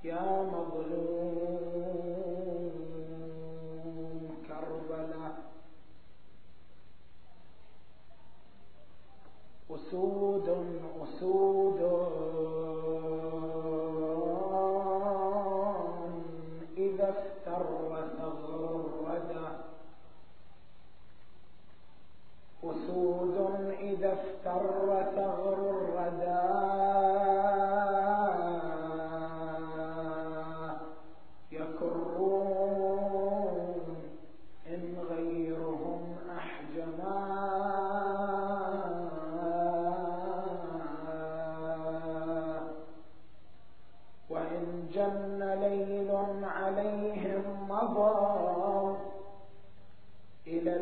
يا مظلوم كربلاء. أسود أسود إذا افتر ثغر الردى، أسود إذا افتر ثغر الردى، يكرون إن غيرهم أحجما، وإن جن ليل عليهم مضى إلى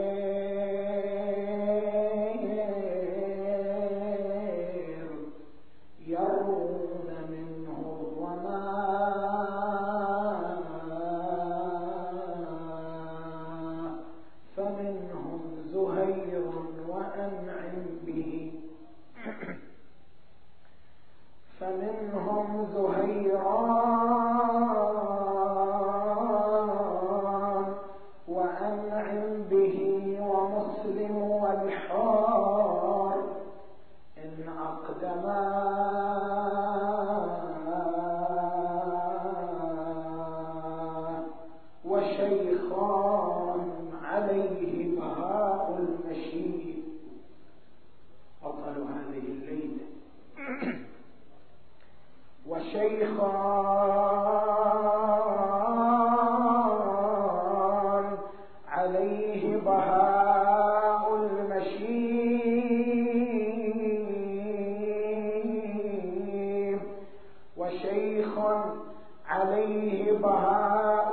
الويل، يرون منه الظما، فمنهم زهير وأنعم به، فمنهم زهيران وأنعم به، ومسلم والحار إن أقدما، وشيخان عليه بهاء المشي، بطل هذه الليلة. وشيخان عليه بهاء المشيب، وشيخ عليه بهاء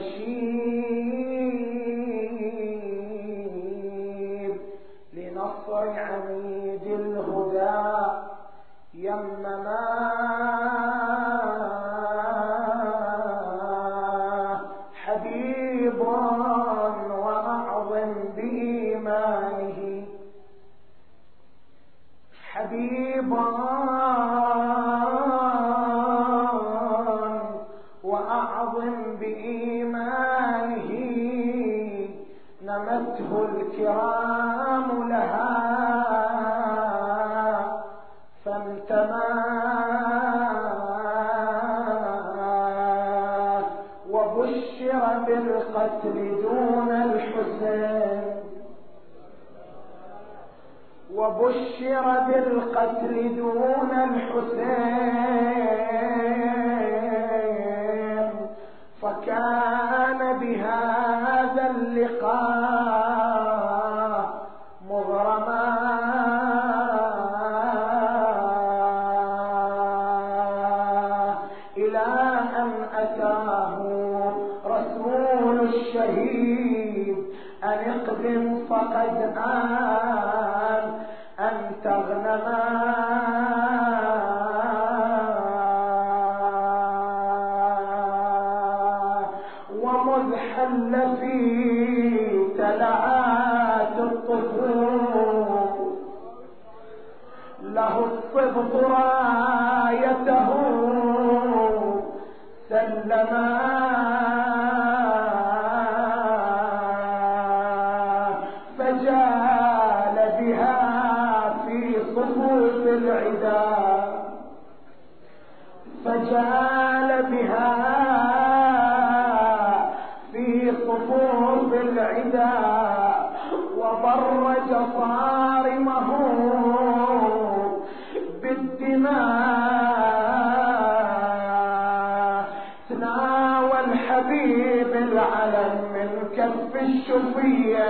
المشيب، لنصر عميد الهدى يمما، حبيب وأعظم بإيمانه، حبيب وأعظم بإيمانه، نمته الكرام لها فانتمى، وبشر بالقتل دون الحسين، وبشر بالقتل دون الحسين، فكان بهذا اللقاء مغرما، إلى أن أتاه رسول الشهيد أن اقدم فقد آن أن تغنما، ومذ حل في تلعات الطفول له الصبط رايته سلما، فجال بها في صفوف العدا، فجال بها في صفوف العدا، وبرج صارمه بالدماء، تناول الحبيب العلم من كف الشفية،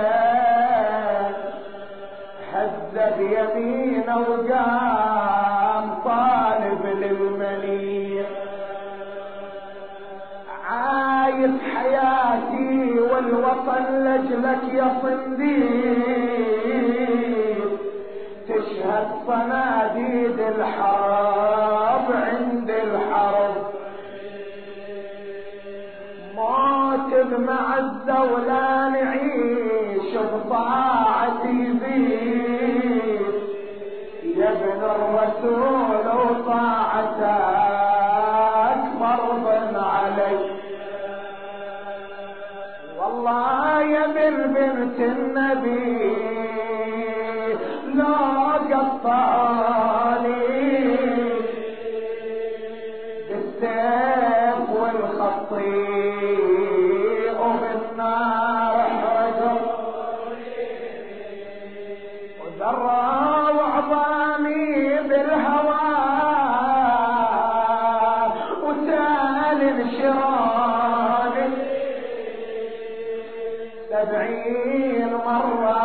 هز بيمينه وقام طالب للمنية، عايز حياتي والوطن لجلك يا صنديق، تشهد صناديد الحرب عند الحرب، موت بمعزة ولا نعيش بطاعتي يزيد، يا ابن الرسول وطاعتك أكبر النبي لا قطعني بالسيف والخطيء وبالنار حرقوني وذروا عظامي بالهوى وتالي انشراني 70 مرة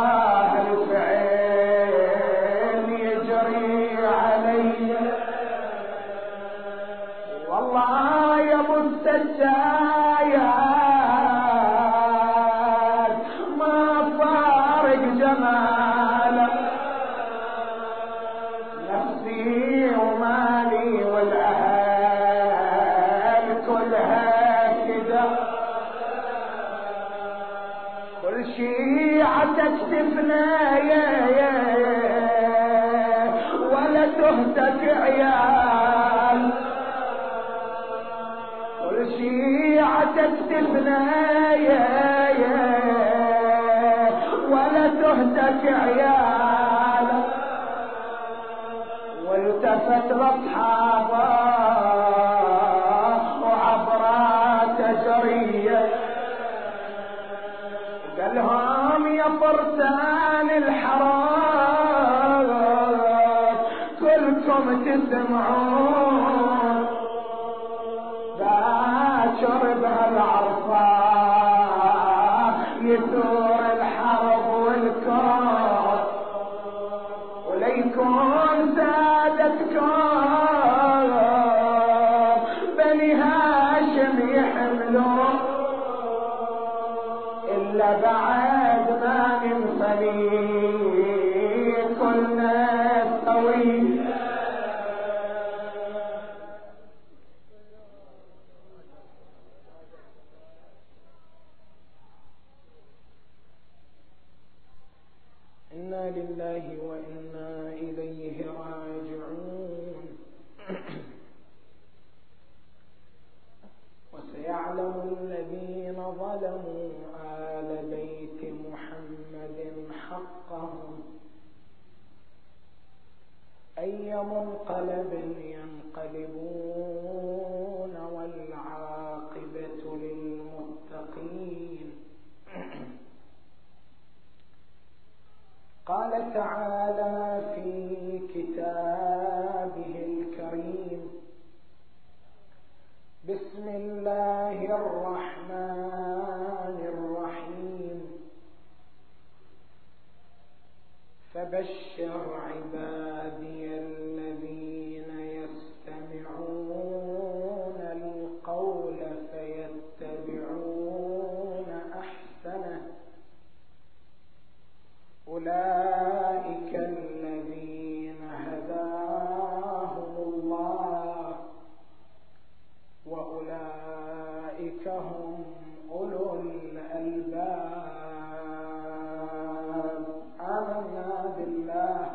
الفعل يجري علي والله يا ابو السجايات ما فارق جمالك نفسي ومالي والاهل كلها كده كل شيعتك تفنى ولا تهتك عيال كل شيعتك تفنى ولا تهتك عيال والتفت لاصحابه وعبرات جريه قالهم يا فرسان الحرام كلكم تسمعون باكر بهالعرفان يثور الحرب والكون وليكون سادتكم بني هاشم يحملون إلا بعد ما ننفني كلنا سوي إنا لله وإنا إليه راجعون وسيعلم الذين ظلموا آل بيت محمد حقهم أي منقلب ينقلبون والعاقبة للمتقين. قال تعالى في كتابه الكريم بسم الله الرحمن الرحيم فبشر عبادي الذين يستمعون القول فيتبعون أحسنه أولئك الذين هداهم الله وأولئك هم أولو الألباب. آمنا بالله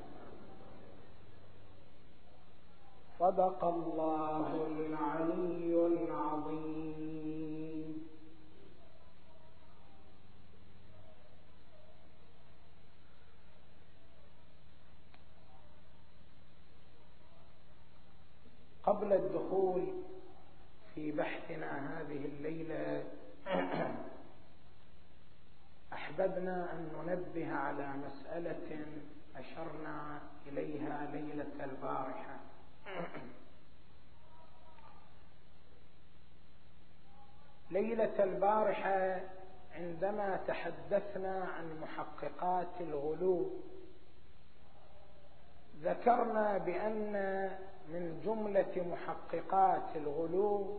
صدق الله العلي العظيم. قبل الدخول في بحثنا هذه الليلة أحببنا أن ننبه على مسألة أشرنا إليها ليلة البارحة. ليلة البارحة عندما تحدثنا عن محققات الغلو ذكرنا بأن من جملة محققات الغلو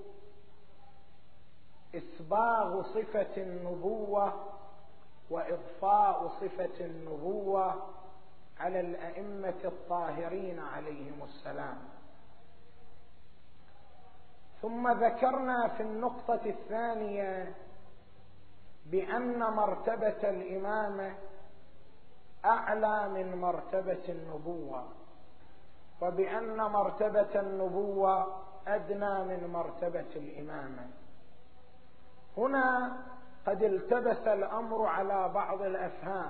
إسباغ صفة النبوة وإضفاء صفة النبوة على الأئمة الطاهرين عليهم السلام. ثم ذكرنا في النقطة الثانية بأن مرتبة الإمامة أعلى من مرتبة النبوة، وبأن مرتبة النبوة أدنى من مرتبة الإمامة. هنا قد التبس الأمر على بعض الأفهام.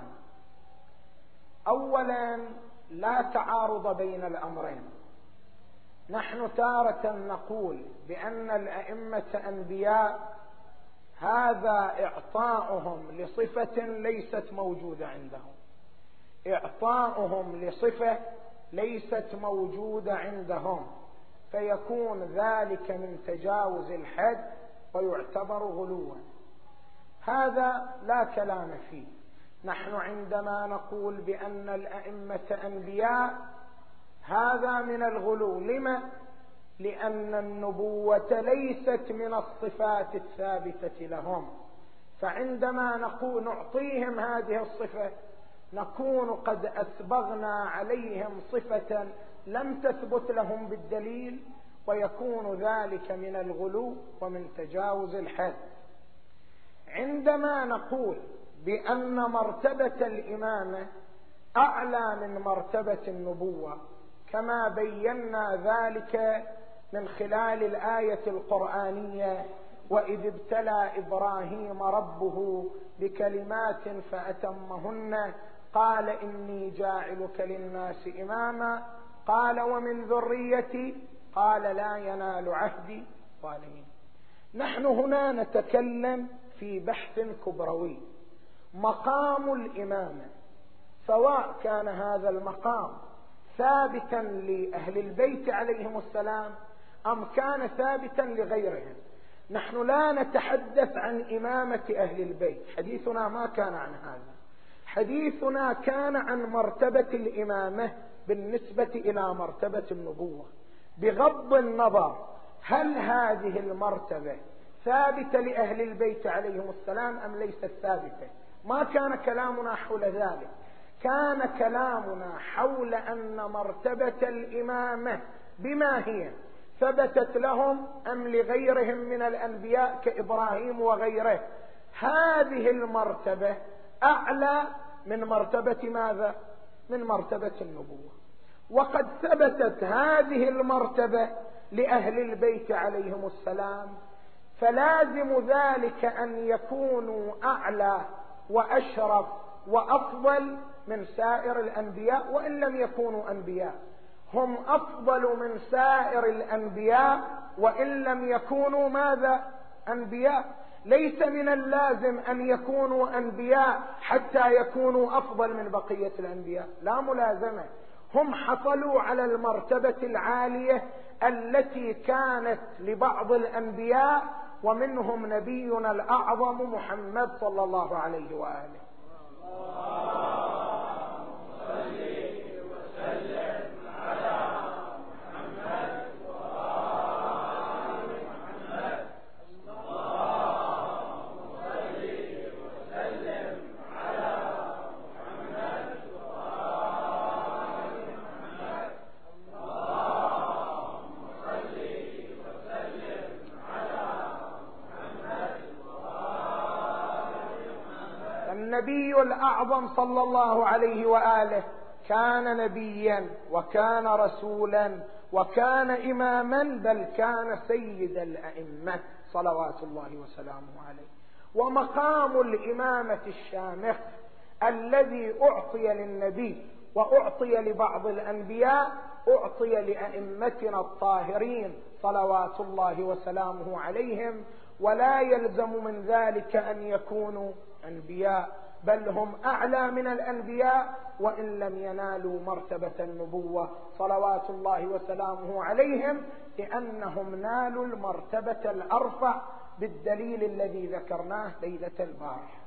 أولا، لا تعارض بين الأمرين. نحن تارة نقول بأن الأئمة أنبياء، هذا إعطاؤهم لصفة ليست موجودة عندهم، إعطاؤهم لصفة ليست موجودة عندهم، فيكون ذلك من تجاوز الحد ويعتبر غلوا. هذا لا كلام فيه. نحن عندما نقول بأن الأئمة أنبياء، هذا من الغلو. لما؟ لأن النبوة ليست من الصفات الثابتة لهم، فعندما نقول نعطيهم هذه الصفة نكون قد أسبغنا عليهم صفة لم تثبت لهم بالدليل، ويكون ذلك من الغلو ومن تجاوز الحد. عندما نقول بأن مرتبة الإمامة أعلى من مرتبة النبوة، كما بينا ذلك من خلال الآية القرآنية: وإذ ابتلى إبراهيم ربه بكلمات فأتمهن قال إني جاعلك للناس إماما قال ومن ذريتي قال لا ينال عهدي الظالمين. نحن هنا نتكلم في بحث كبروي، مقام الإمامة، سواء كان هذا المقام ثابتا لأهل البيت عليهم السلام أم كان ثابتا لغيرهم. نحن لا نتحدث عن إمامة أهل البيت، حديثنا ما كان عن هذا، حديثنا كان عن مرتبة الإمامة بالنسبة إلى مرتبة النبوة، بغض النظر هل هذه المرتبة ثابتة لأهل البيت عليهم السلام أم ليست ثابتة. ما كان كلامنا حول ذلك، كان كلامنا حول أن مرتبة الإمامة بما هي ثبتت لهم أم لغيرهم من الأنبياء كإبراهيم وغيره، هذه المرتبة أعلى من مرتبة ماذا؟ من مرتبة النبوة. وقد ثبتت هذه المرتبة لأهل البيت عليهم السلام، فلازم ذلك أن يكونوا أعلى وأشرف وأفضل من سائر الأنبياء، وإن لم يكونوا أنبياء هم أفضل من سائر الأنبياء وإن لم يكونوا ماذا؟ أنبياء. ليس من اللازم أن يكونوا أنبياء حتى يكونوا أفضل من بقية الأنبياء، لا ملازمة. هم حصلوا على المرتبة العالية التي كانت لبعض الأنبياء، ومنهم نبينا الأعظم محمد صلى الله عليه وآله. النبي الأعظم صلى الله عليه وآله كان نبيا وكان رسولا وكان إماما، بل كان سيد الأئمة صلوات الله وسلامه عليه. ومقام الإمامة الشامخ الذي أعطي للنبي وأعطي لبعض الأنبياء أعطي لأئمتنا الطاهرين صلوات الله وسلامه عليهم، ولا يلزم من ذلك أن يكونوا أنبياء، بل هم أعلى من الأنبياء وإن لم ينالوا مرتبة النبوة صلوات الله وسلامه عليهم، لأنهم نالوا المرتبة الأرفع بالدليل الذي ذكرناه ليلة البارحة.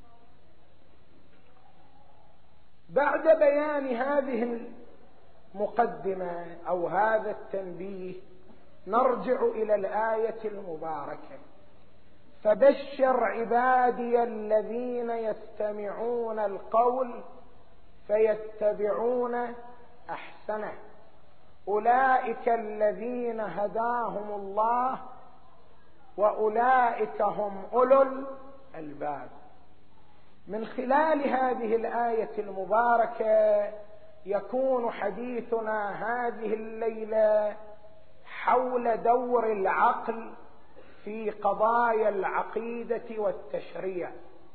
بعد بيان هذه المقدمة أو هذا التنبيه نرجع إلى الآية المباركة: فبشر عبادي الذين يستمعون القول فيتبعون أحسنه أولئك الذين هداهم الله وأولئك هم أولو الألباب. من خلال هذه الآية المباركة يكون حديثنا هذه الليلة حول دور العقل في قضايا العقيدة والتشريع،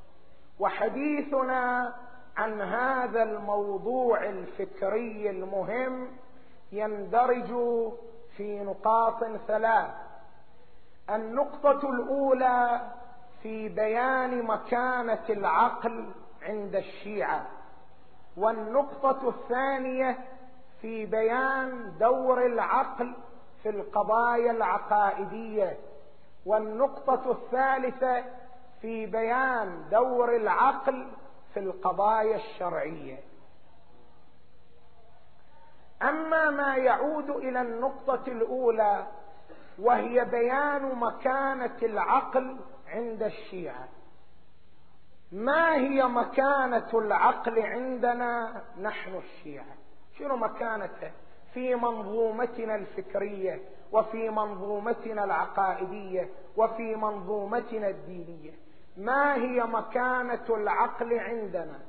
وحديثنا عن هذا الموضوع الفكري المهم يندرج في نقاط 3. النقطة الأولى في بيان مكانة العقل عند الشيعة، والنقطة الثانية في بيان دور العقل في القضايا العقائدية، والنقطة الثالثة في بيان دور العقل في القضايا الشرعية. أما ما يعود إلى النقطة الأولى وهي بيان مكانة العقل عند الشيعة، ما هي مكانة العقل عندنا نحن الشيعة؟ شنو مكانته في منظومتنا الفكرية وفي منظومتنا العقائدية وفي منظومتنا الدينية؟ ما هي مكانة العقل عندنا؟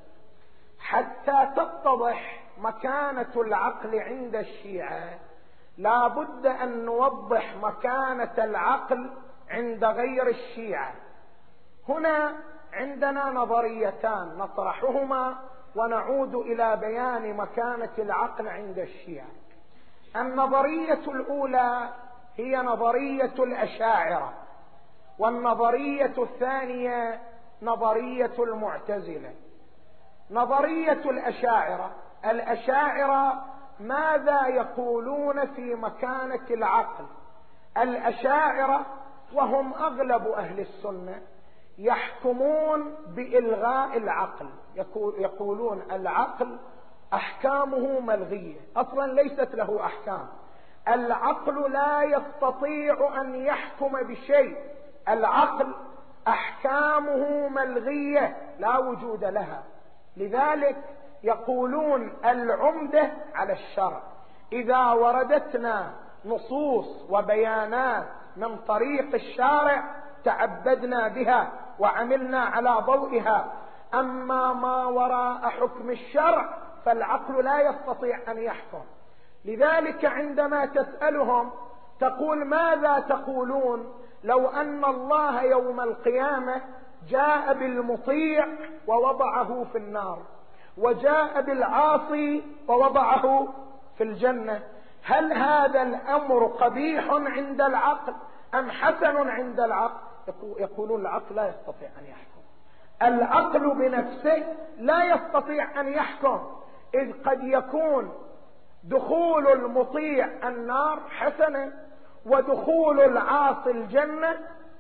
حتى تتضح مكانة العقل عند الشيعة لا بد أن نوضح مكانة العقل عند غير الشيعة. هنا عندنا نظريتان نطرحهما ونعود إلى بيان مكانة العقل عند الشيعة. النظرية الأولى هي نظرية الأشاعرة، والنظرية الثانية نظرية المعتزلة. نظرية الأشاعرة، الأشاعرة ماذا يقولون في مكانة العقل؟ الأشاعرة وهم أغلب أهل السنة يحكمون بإلغاء العقل، يقولون العقل أحكامه ملغية، أصلا ليست له أحكام. العقل لا يستطيع أن يحكم بشيء، العقل أحكامه ملغية لا وجود لها. لذلك يقولون العمدة على الشرع، إذا وردتنا نصوص وبيانات من طريق الشارع تعبدنا بها وعملنا على ضوئها، أما ما وراء حكم الشرع فالعقل لا يستطيع أن يحكم. لذلك عندما تسألهم تقول ماذا تقولون لو أن الله يوم القيامة جاء بالمطيع ووضعه في النار وجاء بالعاصي ووضعه في الجنة، هل هذا الأمر قبيح عند العقل أم حسن عند العقل؟ يقولون العقل لا يستطيع أن يحكم، العقل بنفسه لا يستطيع أن يحكم، إذ قد يكون دخول المطيع النار حسنا ودخول العاصي الجنة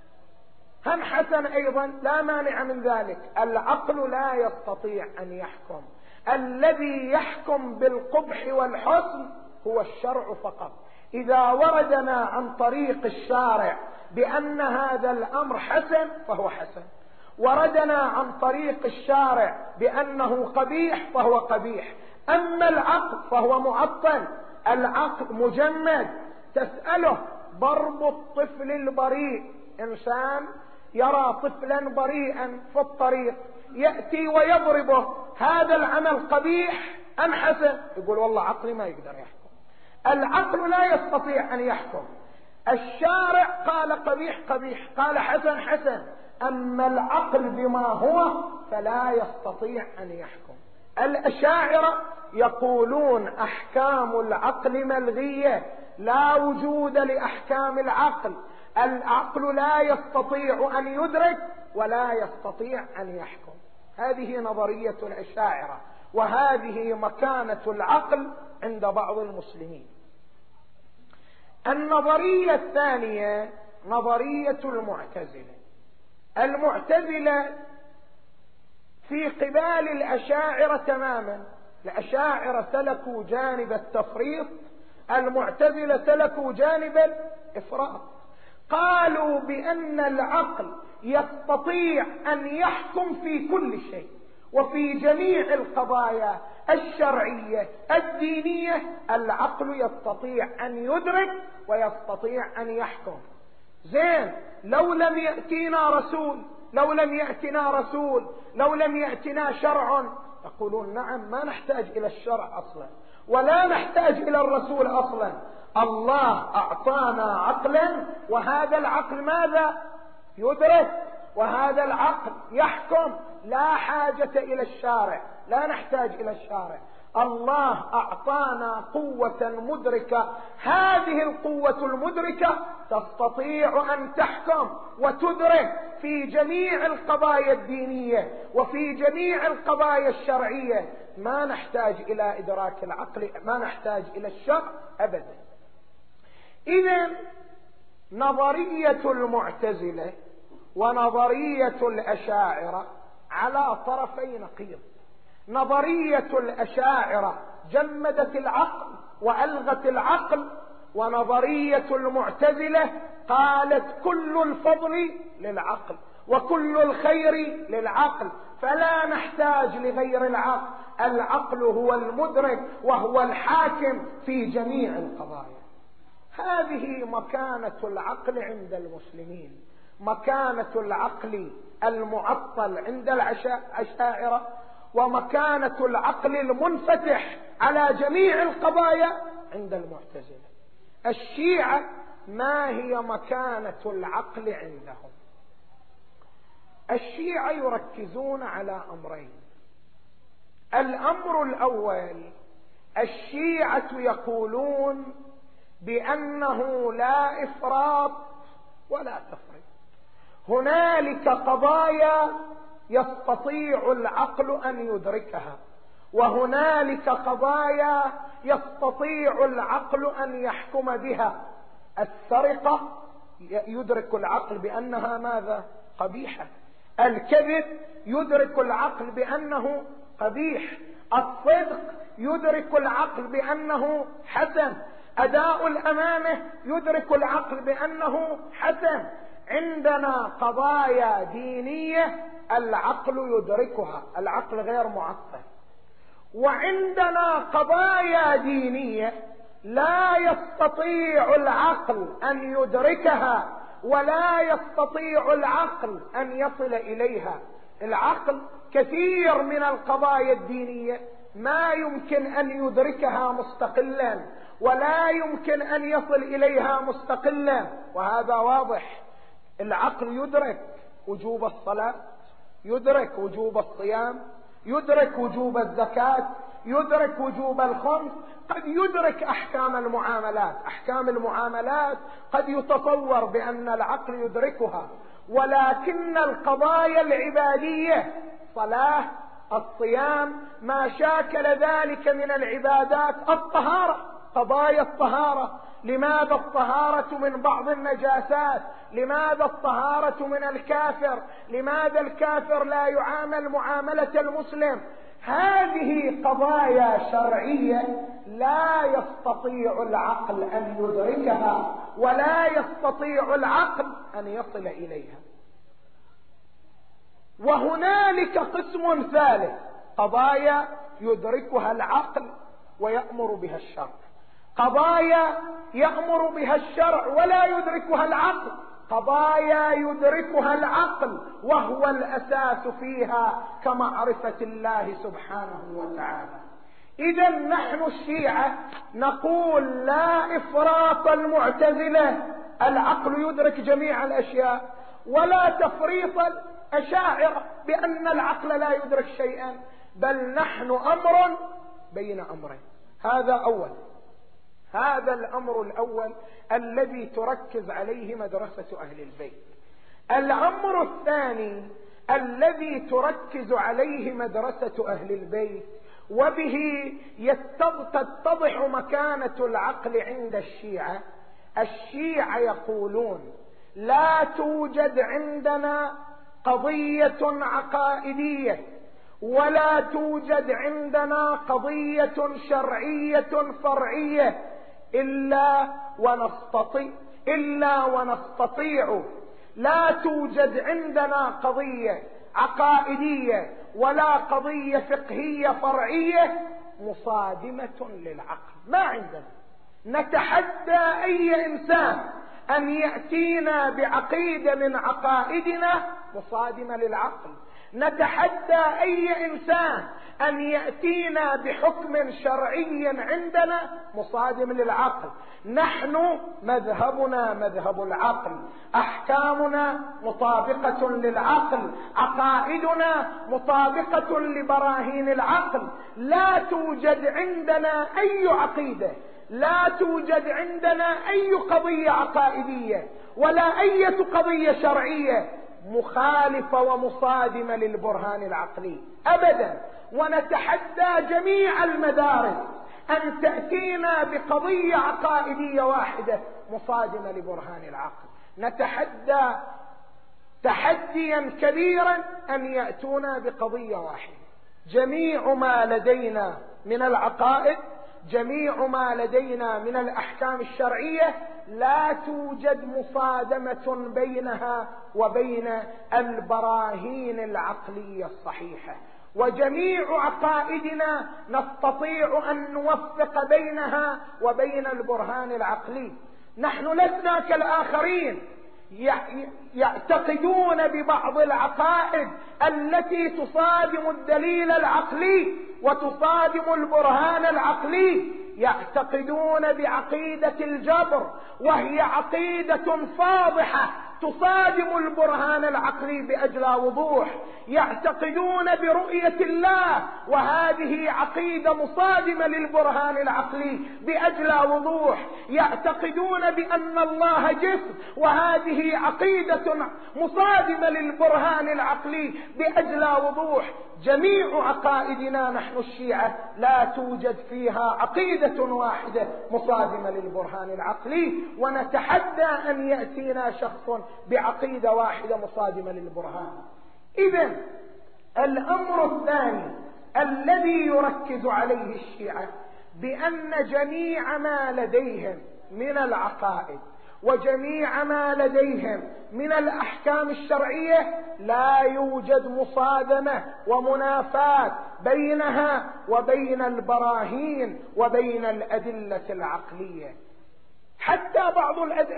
هم حسن أيضا، لا مانع من ذلك. العقل لا يستطيع أن يحكم، الذي يحكم بالقبح والحسن هو الشرع فقط. إذا وردنا عن طريق الشارع بأن هذا الأمر حسن فهو حسن، وردنا عن طريق الشارع بأنه قبيح فهو قبيح. أما العقل فهو معطل، العقل مجمد. تسأله ضرب الطفل البريء، إنسان يرى طفلا بريئا في الطريق يأتي ويضربه، هذا العمل قبيح أم حسن؟ يقول والله عقلي ما يقدر يحكم. العقل لا يستطيع أن يحكم، الشارع قال قبيح قبيح، قال حسن حسن، أما العقل بما هو فلا يستطيع أن يحكم. الأشاعرة يقولون أحكام العقل ملغية، لا وجود لأحكام العقل، العقل لا يستطيع أن يدرك ولا يستطيع أن يحكم. هذه نظرية الأشاعرة، وهذه مكانة العقل عند بعض المسلمين. النظرية الثانية نظرية المعتزلة. المعتزلة في قبال الأشاعرة تماما، الأشاعرة سلكوا جانب التفريط، المعتزلة سلكوا جانب الإفراط. قالوا بأن العقل يستطيع أن يحكم في كل شيء وفي جميع القضايا الشرعية الدينية، العقل يستطيع أن يدرك ويستطيع أن يحكم. زين، لو لم يأتينا رسول، لو لم يأتنا رسول، لو لم يأتنا شرع، يقولون نعم ما نحتاج إلى الشرع أصلا، ولا نحتاج إلى الرسول أصلا. الله أعطانا عقلا، وهذا العقل ماذا؟ يدرك، وهذا العقل يحكم، لا حاجة إلى الشارع، لا نحتاج إلى الشارع. الله أعطانا قوة مدركة، هذه القوة المدركة تستطيع أن تحكم وتدرك في جميع القضايا الدينية وفي جميع القضايا الشرعية. ما نحتاج إلى إدراك العقل، ما نحتاج إلى الشرع أبدا. إذن نظرية المعتزلة ونظرية الأشاعرة على طرفي نقيض. نظرية الأشاعرة جمدت العقل وألغت العقل، ونظرية المعتزلة قالت كل الفضل للعقل وكل الخير للعقل، فلا نحتاج لغير العقل، العقل هو المدرك وهو الحاكم في جميع القضايا. هذه مكانة العقل عند المسلمين، مكانة العقل المعطل عند الأشاعرة، ومكانة العقل المنفتح على جميع القضايا عند المعتزلة. الشيعة ما هي مكانة العقل عندهم؟ الشيعة يركزون على أمرين. الأمر الأول، الشيعة يقولون بأنه لا إفراط ولا تفريط. هنالك قضايا يستطيع العقل أن يدركها، وهنالك قضايا يستطيع العقل أن يحكم بها. السرقة يدرك العقل بأنها ماذا؟ قبيحة. الكذب يدرك العقل بأنه قبيح. الصدق يدرك العقل بأنه حسن. أداء الأمانة يدرك العقل بأنه حسن. عندنا قضايا دينية العقل يدركها، العقل غير معطل. وعندنا قضايا دينية لا يستطيع العقل أن يدركها ولا يستطيع العقل أن يصل إليها. العقل كثير من القضايا الدينية ما يمكن أن يدركها مستقلا ولا يمكن أن يصل إليها مستقلا، وهذا واضح. العقل يدرك وجوب الصلاة، يدرك وجوب الصيام، يدرك وجوب الزكاة، يدرك وجوب الخمس، قد يدرك أحكام المعاملات. أحكام المعاملات قد يتصور بأن العقل يدركها، ولكن القضايا العبادية، صلاة، الصيام، ما شاكل ذلك من العبادات، الطهارة، قضايا الطهارة، لماذا الطهارة من بعض النجاسات؟ لماذا الطهارة من الكافر؟ لماذا الكافر لا يعامل معاملة المسلم؟ هذه قضايا شرعية لا يستطيع العقل أن يدركها ولا يستطيع العقل أن يصل إليها. وهنالك قسم ثالث، قضايا يدركها العقل ويأمر بها الشرع، قضايا يأمر بها الشرع ولا يدركها العقل، قضايا يدركها العقل وهو الأساس فيها كمعرفة الله سبحانه وتعالى. إذا نحن الشيعة نقول لا إفراط المعتزلة، العقل يدرك جميع الأشياء، ولا تفريط الأشاعرة بأن العقل لا يدرك شيئا، بل نحن أمر بين أمرين. هذا أول، هذا الأمر الأول الذي تركز عليه مدرسة أهل البيت. الأمر الثاني الذي تركز عليه مدرسة أهل البيت وبه تتضح مكانة العقل عند الشيعة. الشيعة يقولون لا توجد عندنا قضية عقائدية ولا توجد عندنا قضية شرعية فرعية إلا ونستطيع. لا توجد عندنا قضية عقائدية ولا قضية فقهية فرعية مصادمة للعقل، ما عندنا. نتحدى أي إنسان أن يأتينا بعقيدة من عقائدنا مصادمة للعقل. نتحدى أي إنسان أن يأتينا بحكم شرعي عندنا مصادم للعقل. نحن مذهبنا مذهب العقل، أحكامنا مطابقة للعقل، عقائدنا مطابقة لبراهين العقل. لا توجد عندنا أي عقيدة، لا توجد عندنا أي قضية عقائدية ولا أي قضية شرعية مخالفة ومصادمة للبرهان العقلي أبدا. ونتحدى جميع المدارس أن تأتينا بقضية عقائدية واحدة مصادمة لبرهان العقل. نتحدى تحديا كبيرا أن يأتونا بقضية واحدة. جميع ما لدينا من العقائد، جميع ما لدينا من الأحكام الشرعية لا توجد مصادمة بينها وبين البراهين العقلية الصحيحة، وجميع عقائدنا نستطيع أن نوفق بينها وبين البرهان العقلي. نحن لسنا كالآخرين يعتقدون ببعض العقائد التي تصادم الدليل العقلي وتصادم البرهان العقلي. يعتقدون بعقيدة الجبر، وهي عقيدة فاضحة تصادم البرهان العقلي بأجلى وضوح. يعتقدون برؤية الله، وهذه عقيدة مصادمة للبرهان العقلي بأجلى وضوح. يعتقدون بأن الله جسم، وهذه عقيدة مصادمة للبرهان العقلي بأجلى وضوح. جميع عقائدنا نحن الشيعة لا توجد فيها عقيدة واحدة مصادمة للبرهان العقلي، ونتحدى أن يأتينا شخص بعقيدة واحدة مصادمة للبرهان. إذن الأمر الثاني الذي يركز عليه الشيعة بأن جميع ما لديهم من العقائد وجميع ما لديهم من الأحكام الشرعية لا يوجد مصادمة ومنافاة بينها وبين البراهين وبين الأدلة العقلية. حتى بعض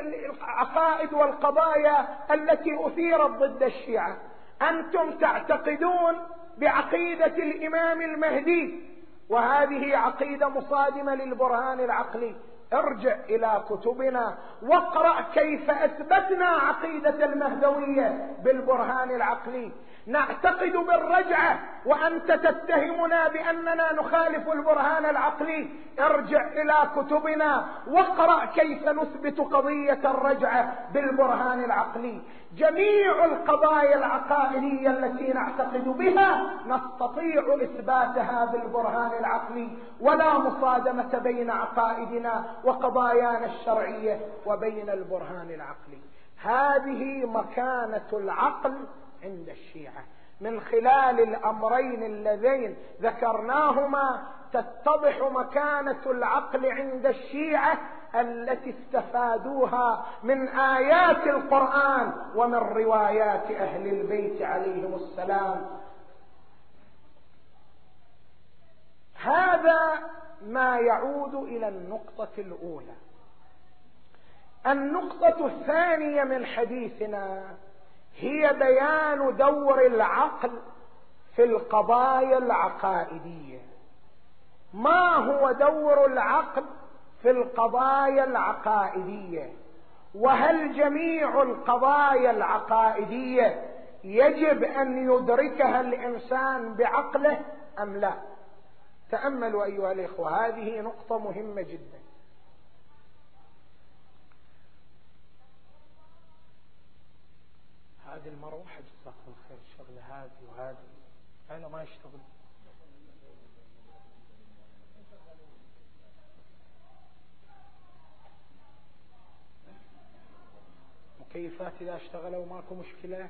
العقائد والقضايا التي أثيرت ضد الشيعة، أنتم تعتقدون بعقيدة الإمام المهدي، وهذه عقيدة مصادمة للبرهان العقلي. ارجع إلى كتبنا واقرأ كيف أثبتنا عقيدة المهدوية بالبرهان العقلي. نعتقد بالرجعة وأنت تتهمنا بأننا نخالف البرهان العقلي. ارجع إلى كتبنا واقرأ كيف نثبت قضية الرجعة بالبرهان العقلي. جميع القضايا العقائدية التي نعتقد بها نستطيع إثباتها بالبرهان العقلي، ولا مصادمة بين عقائدنا وقضايانا الشرعية وبين البرهان العقلي. هذه مكانة العقل عند الشيعة. من خلال الأمرين اللذين ذكرناهما تتضح مكانة العقل عند الشيعة التي استفادوها من آيات القرآن ومن روايات أهل البيت عليهم السلام. هذا ما يعود إلى النقطة الأولى. النقطة الثانية من حديثنا هي بيان دور العقل في القضايا العقائدية. ما هو دور العقل في القضايا العقائدية؟ وهل جميع القضايا العقائدية يجب أن يدركها الإنسان بعقله أم لا؟ تأملوا أيها الإخوة، هذه نقطة مهمة جدا. هذه المروحة جزاك الله خير، الشغلة هذه وهذه أنا ما يشتغل. مكيفات إذا اشتغلوا ماكو مشكلة.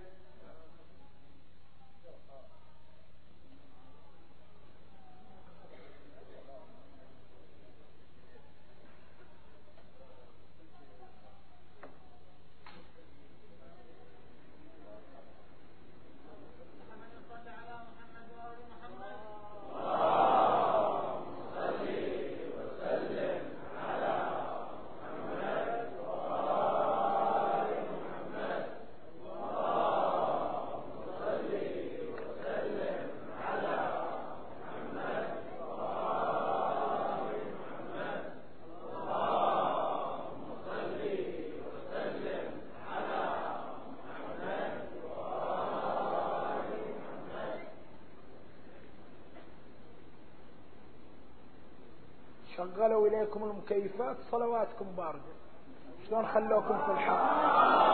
شغلوا إليكم المكيفات صلواتكم باردة، شلون خلوكم في الحر؟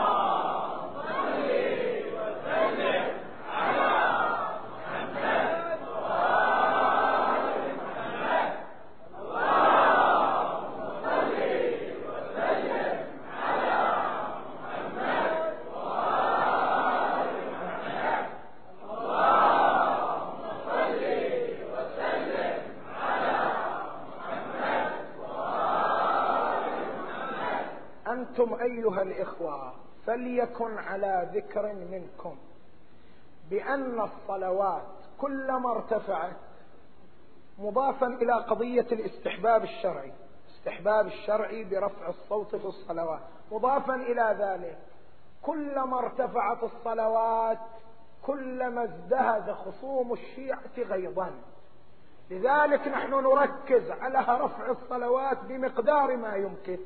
أنتم أيها الإخوة فليكن على ذكر منكم بأن الصلوات كلما ارتفعت، مضافا إلى قضية الاستحباب الشرعي، استحباب الشرعي برفع الصوت في الصلوات، مضافا إلى ذلك كلما ارتفعت الصلوات كلما ازدهد خصوم الشيعة غيظا. لذلك نحن نركز على رفع الصلوات بمقدار ما يمكن.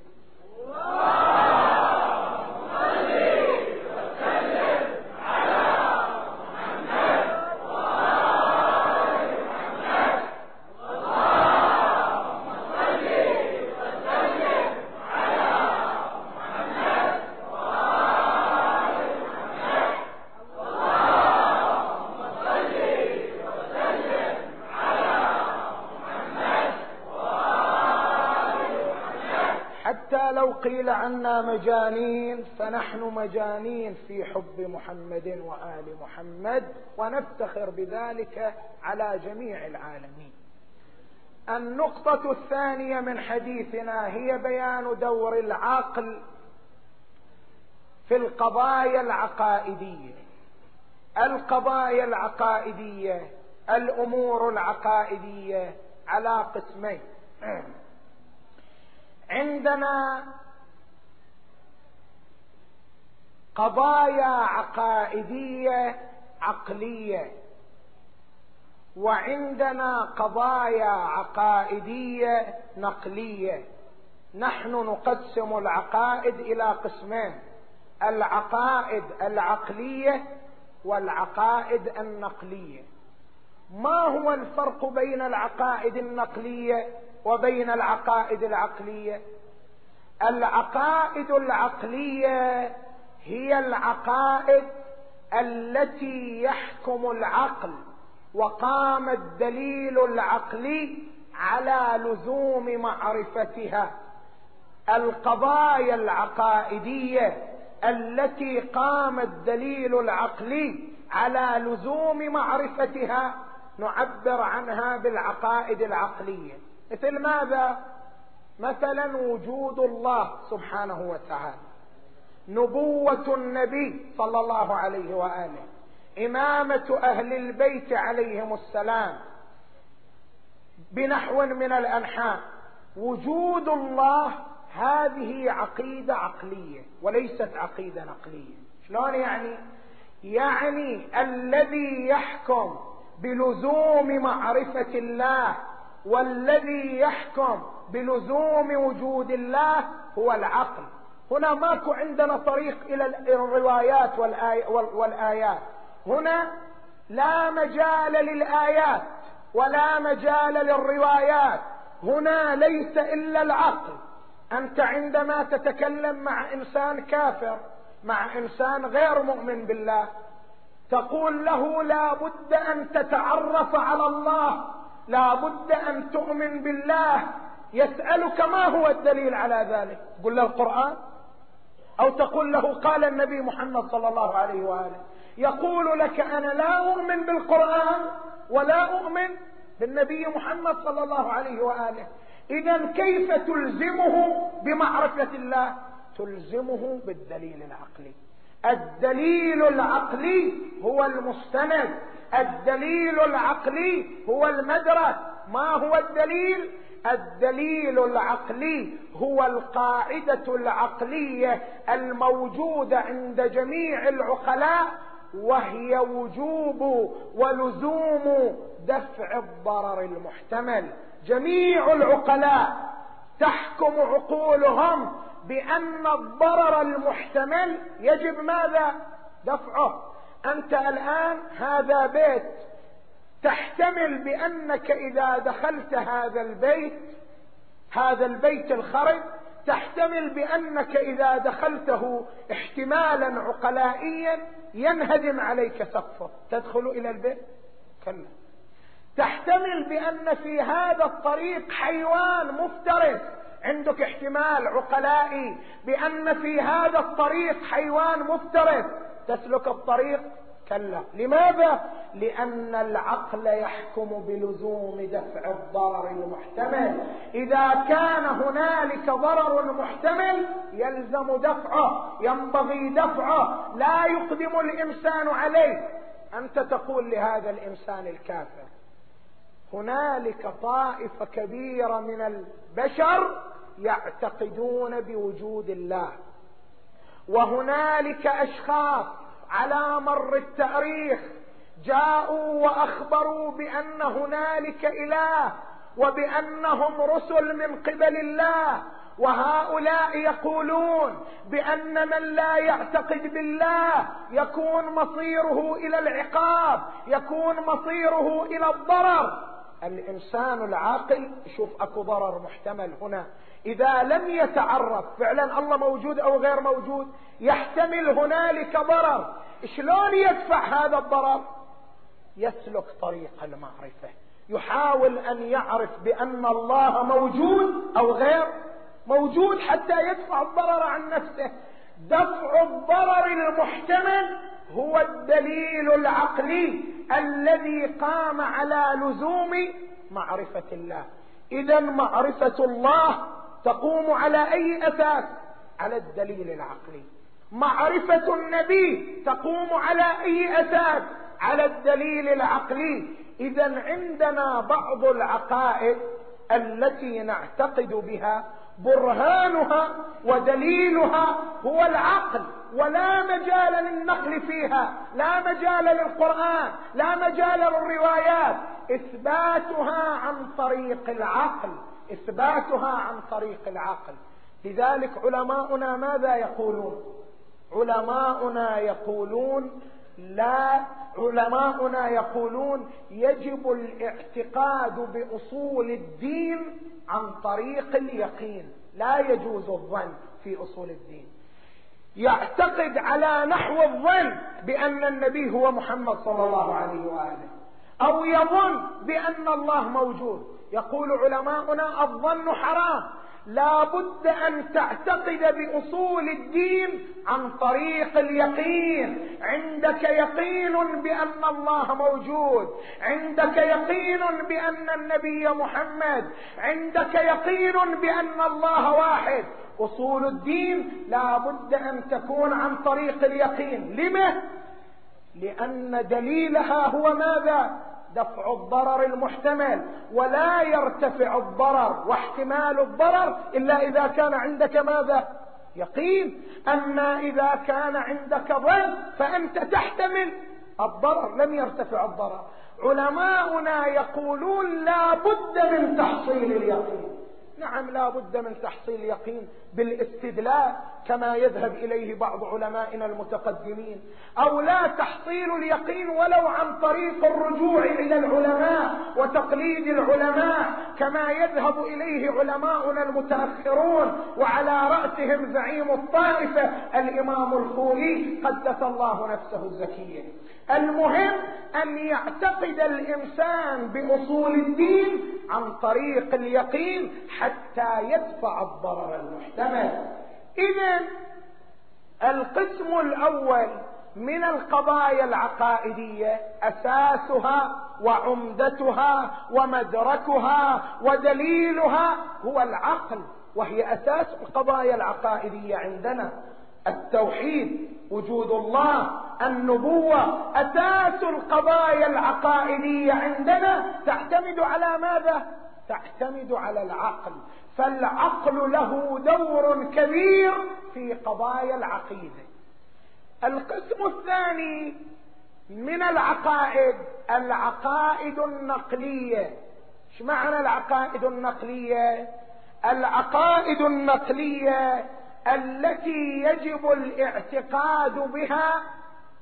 حتى لو قيل عنا مجانين فنحن مجانين في حب محمد وآل محمد، ونفتخر بذلك على جميع العالمين. النقطة الثانية من حديثنا هي بيان دور العقل في القضايا العقائدية. القضايا العقائدية، الأمور العقائدية على قسمين. عندنا قضايا عقائدية عقلية، وعندنا قضايا عقائدية نقلية. نحن نقسم العقائد إلى قسمين: العقائد العقلية والعقائد النقلية. ما هو الفرق بين العقائد النقلية وبين العقائد العقلية؟ العقائد العقلية هي العقائد التي يحكم العقل وقام الدليل العقلي على لزوم معرفتها. القضايا العقائدية التي قام الدليل العقلي على لزوم معرفتها نعبر عنها بالعقائد العقلية. مثل ماذا؟ مثلا وجود الله سبحانه وتعالى، نبوة النبي صلى الله عليه وآله، إمامة أهل البيت عليهم السلام بنحو من الأنحاء. وجود الله هذه عقيدة عقلية وليست عقيدة نقلية. شلون يعني؟ يعني الذي يحكم بلزوم معرفة الله والذي يحكم بلزوم وجود الله هو العقل. هنا ماكو عندنا طريق إلى الروايات والآيات. هنا لا مجال للآيات ولا مجال للروايات، هنا ليس إلا العقل. أنت عندما تتكلم مع إنسان كافر، مع إنسان غير مؤمن بالله، تقول له لا بد أن تتعرف على الله، لا بد أن تؤمن بالله. يسألك ما هو الدليل على ذلك؟ تقول له القرآن، أو تقول له قال النبي محمد صلى الله عليه وآله. يقول لك أنا لا أؤمن بالقرآن ولا أؤمن بالنبي محمد صلى الله عليه وآله. إذن كيف تلزمه بمعرفة الله؟ تلزمه بالدليل العقلي. الدليل العقلي هو المستند، الدليل العقلي هو المدرك. ما هو الدليل؟ الدليل العقلي هو القاعدة العقلية الموجودة عند جميع العقلاء، وهي وجوب ولزوم دفع الضرر المحتمل. جميع العقلاء تحكم عقولهم بأن الضرر المحتمل يجب ماذا؟ دفعه. أنت الآن هذا بيت، تحتمل بأنك إذا دخلت هذا البيت هذا البيت الخرب تحتمل بأنك إذا دخلته احتمالا عقلائيا ينهدم عليك سقفه، تدخل إلى البيت؟ كلا. تحتمل بأن في هذا الطريق حيوان مفترس، عندك احتمال عقلائي بأن في هذا الطريق حيوان مفترس، تسلك الطريق؟ كلا. لماذا؟ لأن العقل يحكم بلزوم دفع الضرر المحتمل. إذا كان هنالك ضرر محتمل يلزم دفعه، ينبغي دفعه، لا يقدم الإنسان عليه. أنت تقول لهذا الإنسان الكافر هنالك طائفة كبيرة من البشر يعتقدون بوجود الله، وهنالك أشخاص على مر التاريخ جاءوا وأخبروا بأن هنالك إله وبأنهم رسل من قبل الله، وهؤلاء يقولون بأن من لا يعتقد بالله يكون مصيره إلى العقاب، يكون مصيره إلى الضرر. الإنسان العاقل يشوف أكو ضرر محتمل هنا، إذا لم يتعرف فعلا الله موجود أو غير موجود، يحتمل هنالك ضرر، شلون يدفع هذا الضرر؟ يسلك طريق المعرفة، يحاول أن يعرف بأن الله موجود أو غير موجود حتى يدفع الضرر عن نفسه. دفع الضرر المحتمل هو الدليل العقلي الذي قام على لزوم معرفة الله. إذا معرفة الله تقوم على أي أساس؟ على الدليل العقلي. معرفة النبي تقوم على أي أساس؟ على الدليل العقلي. إذا عندنا بعض العقائد التي نعتقد بها برهانها ودليلها هو العقل، ولا مجال للنقل فيها، لا مجال للقرآن، لا مجال للروايات، إثباتها عن طريق العقل، إثباتها عن طريق العقل. لذلك علماؤنا ماذا يقولون؟ علماؤنا يقولون يجب الاعتقاد بأصول الدين عن طريق اليقين، لا يجوز الظن في أصول الدين. يعتقد على نحو الظن بأن النبي هو محمد صلى الله عليه وآله، أو يظن بأن الله موجود. يقول علماؤنا الظن حرام، لا بد أن تعتقد بأصول الدين عن طريق اليقين. عندك يقين بأن الله موجود، عندك يقين بأن النبي محمد، عندك يقين بأن الله واحد. أصول الدين لا بد أن تكون عن طريق اليقين. لما؟ لأن دليلها هو ماذا؟ دفع الضرر المحتمل، ولا يرتفع الضرر واحتمال الضرر إلا إذا كان عندك ماذا؟ يقين. أما إذا كان عندك ظن فأنت تحتمل الضرر، لم يرتفع الضرر. علماؤنا يقولون لا بد من تحصيل اليقين. نعم لا بد من تحصيل اليقين بالاستدلال كما يذهب إليه بعض علمائنا المتقدمين، أو لا تحصيل اليقين ولو عن طريق الرجوع إلى العلماء وتقليد العلماء كما يذهب إليه علماؤنا المتأخرون، وعلى رأسهم زعيم الطائفة الإمام الخوئي قدس الله نفسه الزكية. المهم أن يعتقد الإنسان بأصول الدين عن طريق اليقين حتى يدفع الضرر المحتمل. إذن القسم الأول من القضايا العقائدية أساسها وعمدتها ومدركها ودليلها هو العقل، وهي أساس القضايا العقائدية عندنا. التوحيد، وجود الله، النبوة، أساس القضايا العقائدية عندنا تعتمد على ماذا؟ تعتمد على العقل. فالعقل له دور كبير في قضايا العقيدة. القسم الثاني من العقائد العقائد النقلية. ايش معنى العقائد النقلية؟ العقائد النقلية التي يجب الاعتقاد بها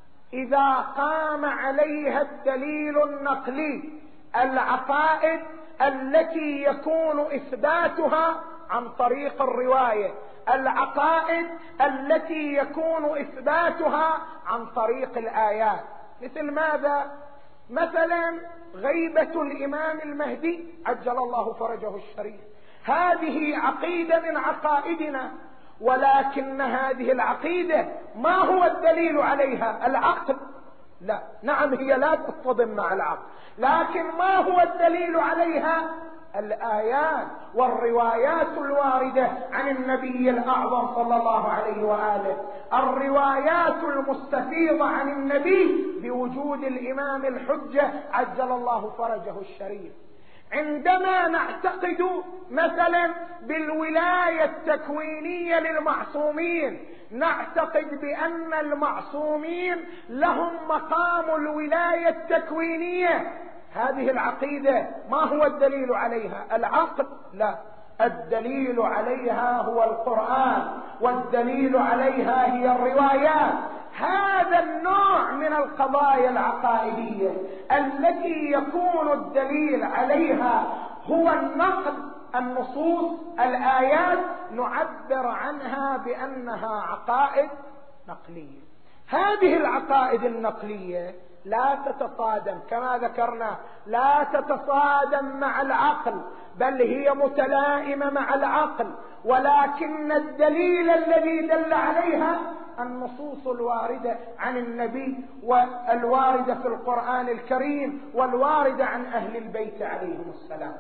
إذا قام عليها الدليل النقلي. العقائد التي يكون إثباتها عن طريق الرواية، العقائد التي يكون إثباتها عن طريق الآيات. مثل ماذا؟ مثلا غيبة الإمام المهدي عجل الله فرجه الشريف، هذه عقيدة من عقائدنا، ولكن هذه العقيدة ما هو الدليل عليها؟ العقل؟ لا، نعم هي لا تصطدم مع العقل، لكن ما هو الدليل عليها؟ الآيات والروايات الواردة عن النبي الأعظم صلى الله عليه وآله، الروايات المستفيضة عن النبي بوجود الإمام الحجة عجل الله فرجه الشريف. عندما نعتقد مثلا بالولاية التكوينية للمعصومين، نعتقد بأن المعصومين لهم مقام الولاية التكوينية، هذه العقيدة ما هو الدليل عليها؟ العقل؟ لا، الدليل عليها هو القرآن، والدليل عليها هي الروايات. هذا النوع من القضايا العقائدية التي يكون الدليل عليها هو النقل، النصوص، الآيات، نعبر عنها بأنها عقائد نقلية. هذه العقائد النقلية لا تتصادم كما ذكرنا، لا تتصادم مع العقل، بل هي متلائمة مع العقل، ولكن الدليل الذي دل عليها النصوص الواردة عن النبي، والواردة في القرآن الكريم، والواردة عن أهل البيت عليهم السلام.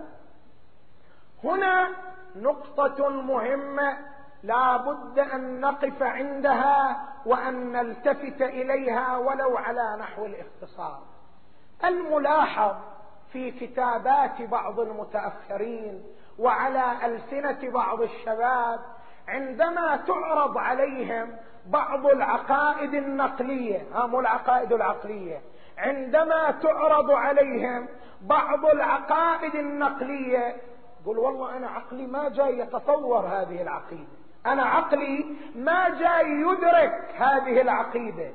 هنا نقطة مهمة لا بد أن نقف عندها وأن نلتفت إليها ولو على نحو الاختصار. الملاحظ في كتابات بعض المتأخرين وعلى ألسنة بعض الشباب عندما تعرض عليهم بعض العقائد النقلية، مو العقائد العقلية، عندما تعرض عليهم بعض العقائد النقلية قل والله أنا عقلي ما جاي يتصور هذه العقيدة، أنا عقلي ما جاي يدرك هذه العقيدة،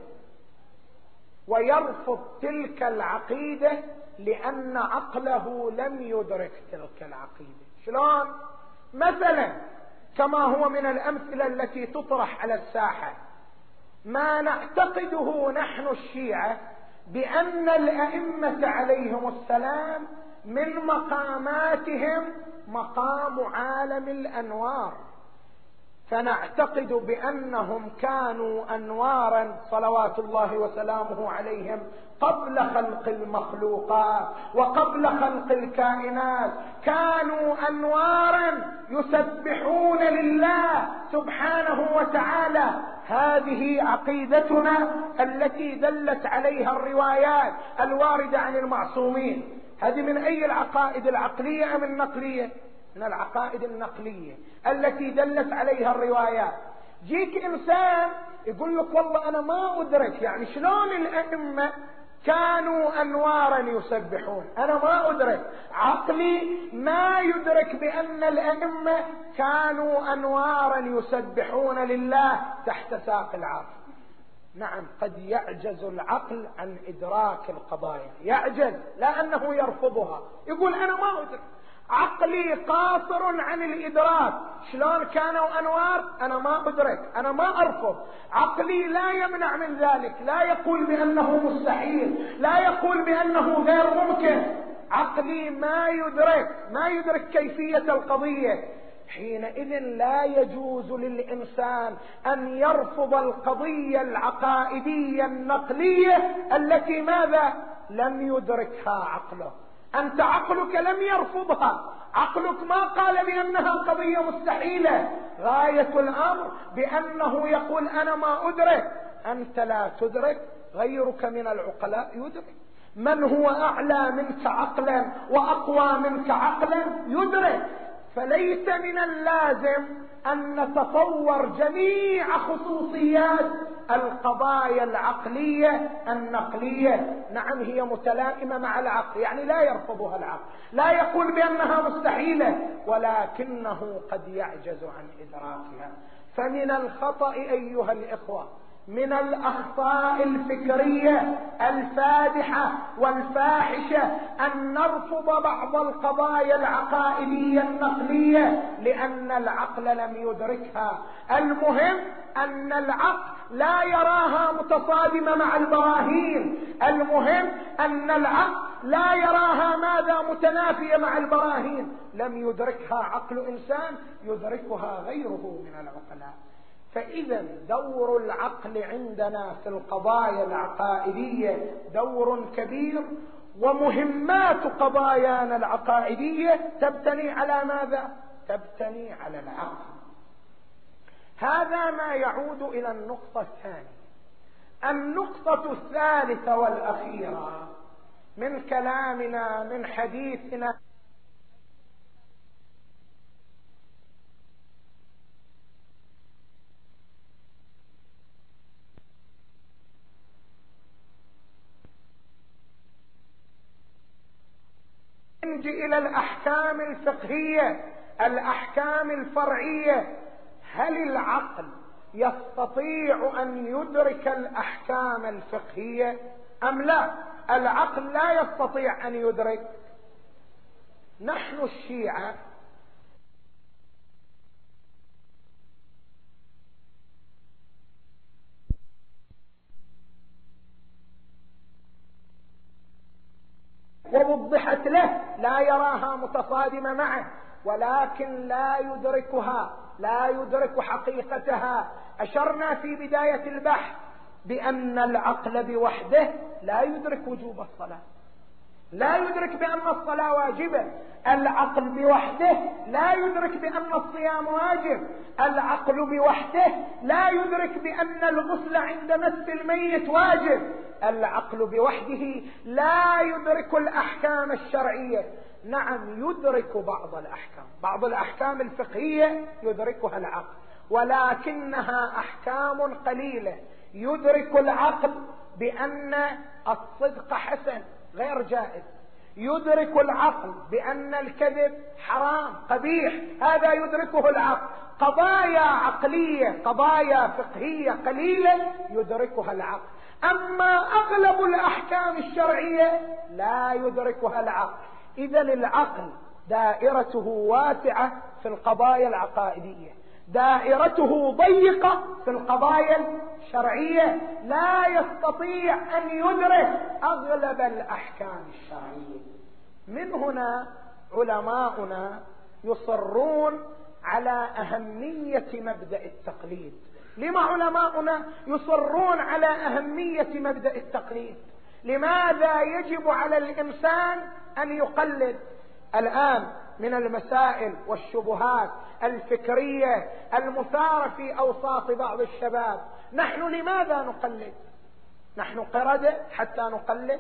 ويرفض تلك العقيدة لأن عقله لم يدرك تلك العقيدة. شلون؟ مثلا كما هو من الأمثلة التي تطرح على الساحة، ما نعتقده نحن الشيعة بأن الأئمة عليهم السلام من مقاماتهم مقام عالم الأنوار، فنعتقد بأنهم كانوا أنوارا صلوات الله وسلامه عليهم قبل خلق المخلوقات وقبل خلق الكائنات، كانوا أنوارا يسبحون لله سبحانه وتعالى. هذه عقيدتنا التي دلت عليها الروايات الواردة عن المعصومين. هذه من أي العقائد؟ العقلية أم النقلية؟ من العقائد النقلية التي دلت عليها الروايات. جيك إنسان يقول لك والله أنا ما أدرك، يعني شلون الأئمة كانوا أنوارا يسبحون؟ أنا ما أدرك، عقلي ما يدرك بأن الأئمة كانوا أنوارا يسبحون لله تحت ساق العرش. نعم قد يعجز العقل عن إدراك القضايا، يعجز، لا أنه يرفضها، يقول أنا ما أدرك، عقلي قاصر عن الإدراك، شلون كانوا أنوار؟ أنا ما أدرك، أنا ما أرفض، عقلي لا يمنع من ذلك، لا يقول بأنه مستحيل، لا يقول بأنه غير ممكن، عقلي ما يدرك كيفية القضية. حينئذ لا يجوز للإنسان أن يرفض القضية العقائدية النقلية التي ماذا؟ لم يدركها عقله. أنت عقلك لم يرفضها، عقلك ما قال بأنها قضية مستحيلة، غاية الأمر بأنه يقول أنا ما أدرك. أنت لا تدرك، غيرك من العقلاء يدرك، من هو أعلى منك عقلا وأقوى منك عقلا يدرك. فليس من اللازم أن نتصور جميع خصوصيات القضايا العقلية النقلية. نعم هي متلائمة مع العقل، يعني لا يرفضها العقل، لا يقول بأنها مستحيلة، ولكنه قد يعجز عن إدراكها. فمن الخطأ أيها الإخوة من الأخطاء الفكرية الفادحة والفاحشة أن نرفض بعض القضايا العقائدية النقلية لأن العقل لم يدركها. المهم أن العقل لا يراها متصادمة مع البراهين، المهم أن العقل لا يراها ماذا متنافية مع البراهين. لم يدركها عقل إنسان، يدركها غيره من العقلاء. فإذا دور العقل عندنا في القضايا العقائدية دور كبير، ومهمات قضايانا العقائدية تبتني على ماذا؟ تبتني على العقل. هذا ما يعود إلى النقطة الثانية. النقطة الثالثة والأخيرة من كلامنا من حديثنا نجي إلى الأحكام الفقهية، الأحكام الفرعية. هل العقل يستطيع أن يدرك الأحكام الفقهية أم لا؟ العقل لا يستطيع أن يدرك. نحن الشيعة ووضحت له لا يراها متصادمة معه، ولكن لا يدركها، لا يدرك حقيقتها. أشرنا في بداية البحث بأن العقل بوحده لا يدرك وجوب الصلاة، لا يدرك بأن الصلاة واجبة. العقل بوحده لا يدرك بأن الصيام واجب. العقل بوحده لا يدرك بأن الغسل عند مس الميت واجب. العقل بوحده لا يدرك الأحكام الشرعية. نعم يدرك بعض الأحكام، بعض الأحكام الفقهية يدركها العقل، ولكنها أحكام قليلة. يدرك العقل بأن الصدق حسن غير جائز، يدرك العقل بأن الكذب حرام قبيح، هذا يدركه العقل. قضايا عقلية، قضايا فقهية قليلة يدركها العقل. أما أغلب الأحكام الشرعية لا يدركها العقل. إذن العقل دائرته واسعة في القضايا العقائدية، دائرته ضيقة في القضايا الشرعية، لا يستطيع أن يدرك أغلب الأحكام الشرعية. من هنا علماؤنا يصرون على أهمية مبدأ التقليد. لما علماؤنا يصرون على أهمية مبدأ التقليد؟ لماذا يجب على الإنسان أن يقلد؟ الآن من المسائل والشبهات الفكرية المثارة في أوساط بعض الشباب، نحن لماذا نقلد؟ نحن قردة حتى نقلد؟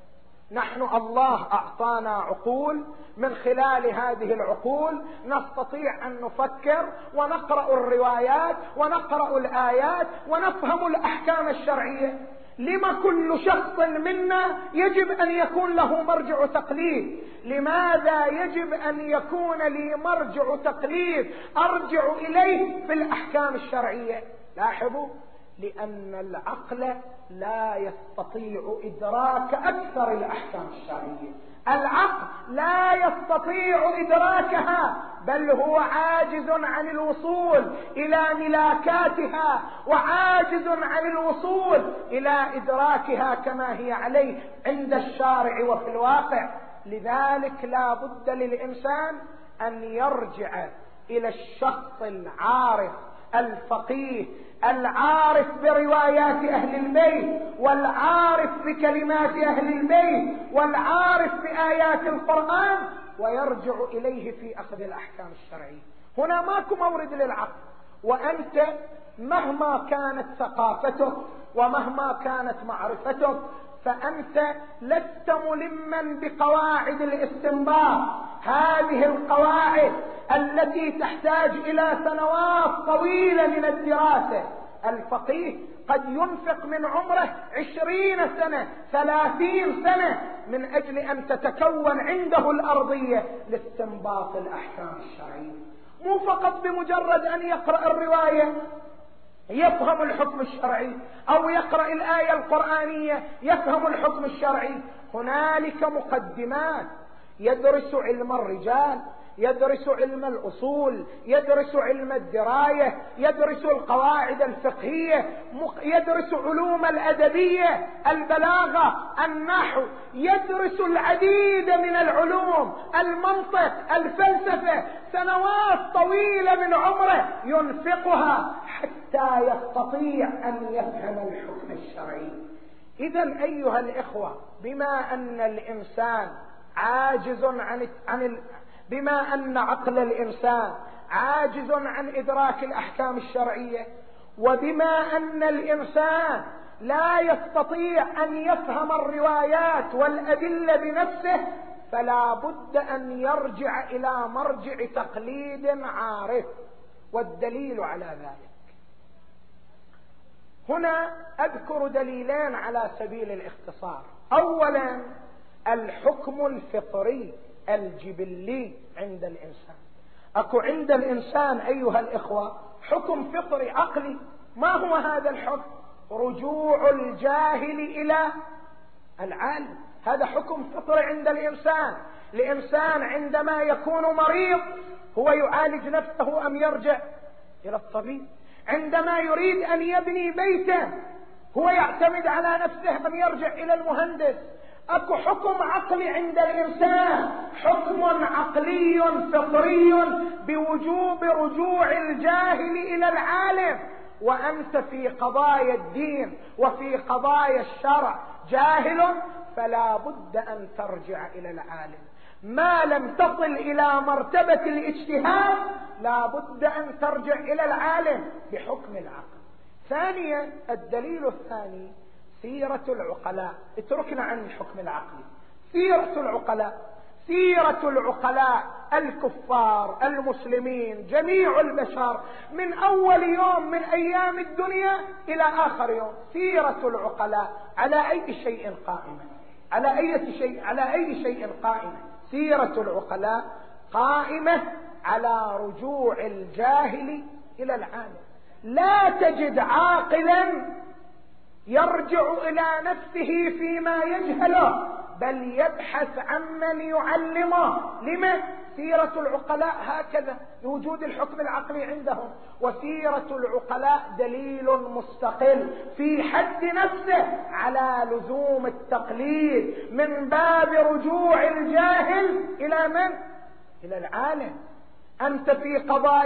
نحن الله أعطانا عقول، من خلال هذه العقول نستطيع أن نفكر ونقرأ الروايات ونقرأ الآيات ونفهم الأحكام الشرعية. لما كل شخص منا يجب أن يكون له مرجع تقليد؟ لماذا يجب أن يكون لي مرجع تقليد أرجع إليه في الأحكام الشرعية؟ لاحظوا، لأن العقل لا يستطيع إدراك أكثر الأحكام الشرعية. العقل لا يستطيع إدراكها، بل هو عاجز عن الوصول إلى ملاكاتها، وعاجز عن الوصول إلى إدراكها كما هي عليه عند الشارع وفي الواقع. لذلك لا بد للإنسان أن يرجع إلى الشخص العارف الفقيه العارف بروايات أهل البيت، والعارف بكلمات أهل البيت، والعارف بآيات القرآن، ويرجع إليه في أخذ الأحكام الشرعية. هنا ماكو مورد للعقل. وأنت مهما كانت ثقافتك ومهما كانت معرفتك فأنت لست ملما بقواعد الاستنباط. هذه القواعد التي تحتاج إلى سنوات طويلة من الدراسة. الفقيه قد ينفق من عمره 20 سنة 30 سنة من أجل أن تتكون عنده الأرضية لاستنباط الأحكام الشرعية، مو فقط بمجرد أن يقرأ الرواية. يفهم الحكم الشرعي، أو يقرأ الآية القرآنية يفهم الحكم الشرعي. هنالك مقدمات، يدرس علم الرجال، يدرس علم الأصول، يدرس علم الدراية، يدرس القواعد الفقهية، يدرس علوم الأدبية، البلاغة، النحو، يدرس العديد من العلوم، المنطق، الفلسفة، سنوات طويلة من عمره ينفقها حتى يستطيع أن يفهم الحكم الشرعي. إذن أيها الإخوة، بما أن الإنسان عاجز بما أن عقل الإنسان عاجز عن إدراك الأحكام الشرعية، وبما أن الإنسان لا يستطيع أن يفهم الروايات والأدلة بنفسه، فلا بد أن يرجع إلى مرجع تقليد عارف. والدليل على ذلك، هنا أذكر دليلين على سبيل الاختصار. أولا، الحكم الفطري الجبلي عند الإنسان. أكو عند الإنسان أيها الإخوة حكم فطري عقلي. ما هو هذا الحكم؟ رجوع الجاهل إلى العالم. هذا حكم فطري عند الإنسان. الإنسان عندما يكون مريض هو يعالج نفسه أم يرجع إلى الطبيب؟ عندما يريد أن يبني بيته هو يعتمد على نفسه أم يرجع إلى المهندس؟ أكو حكم عقلي عند الإنسان، حكم عقلي فطري بوجوب رجوع الجاهل إلى العالم. وأنت في قضايا الدين وفي قضايا الشرع جاهل، فلا بد أن ترجع إلى العالم. ما لم تصل إلى مرتبة الاجتهاد لا بد أن ترجع إلى العالم بحكم العقل. ثانيا، الدليل الثاني سيرة العقلاء. اتركنا عن الحكم العقلي. سيرة العقلاء، سيرة العقلاء الكفار المسلمين جميع البشر من أول يوم من أيام الدنيا إلى آخر يوم، سيرة العقلاء على أي شيء قائمة؟ على أي شيء قائمة؟ سيرة العقلاء قائمة على رجوع الجاهل إلى العالم. لا تجد عاقلا يرجع إلى نفسه فيما يجهله، بل يبحث عمن يعلمه. لما؟ سيرة العقلاء هكذا لوجود الحكم العقلي عندهم. وسيرة العقلاء دليل مستقل في حد نفسه على لزوم التقليد من باب رجوع الجاهل إلى من؟ إلى العالم. أنت في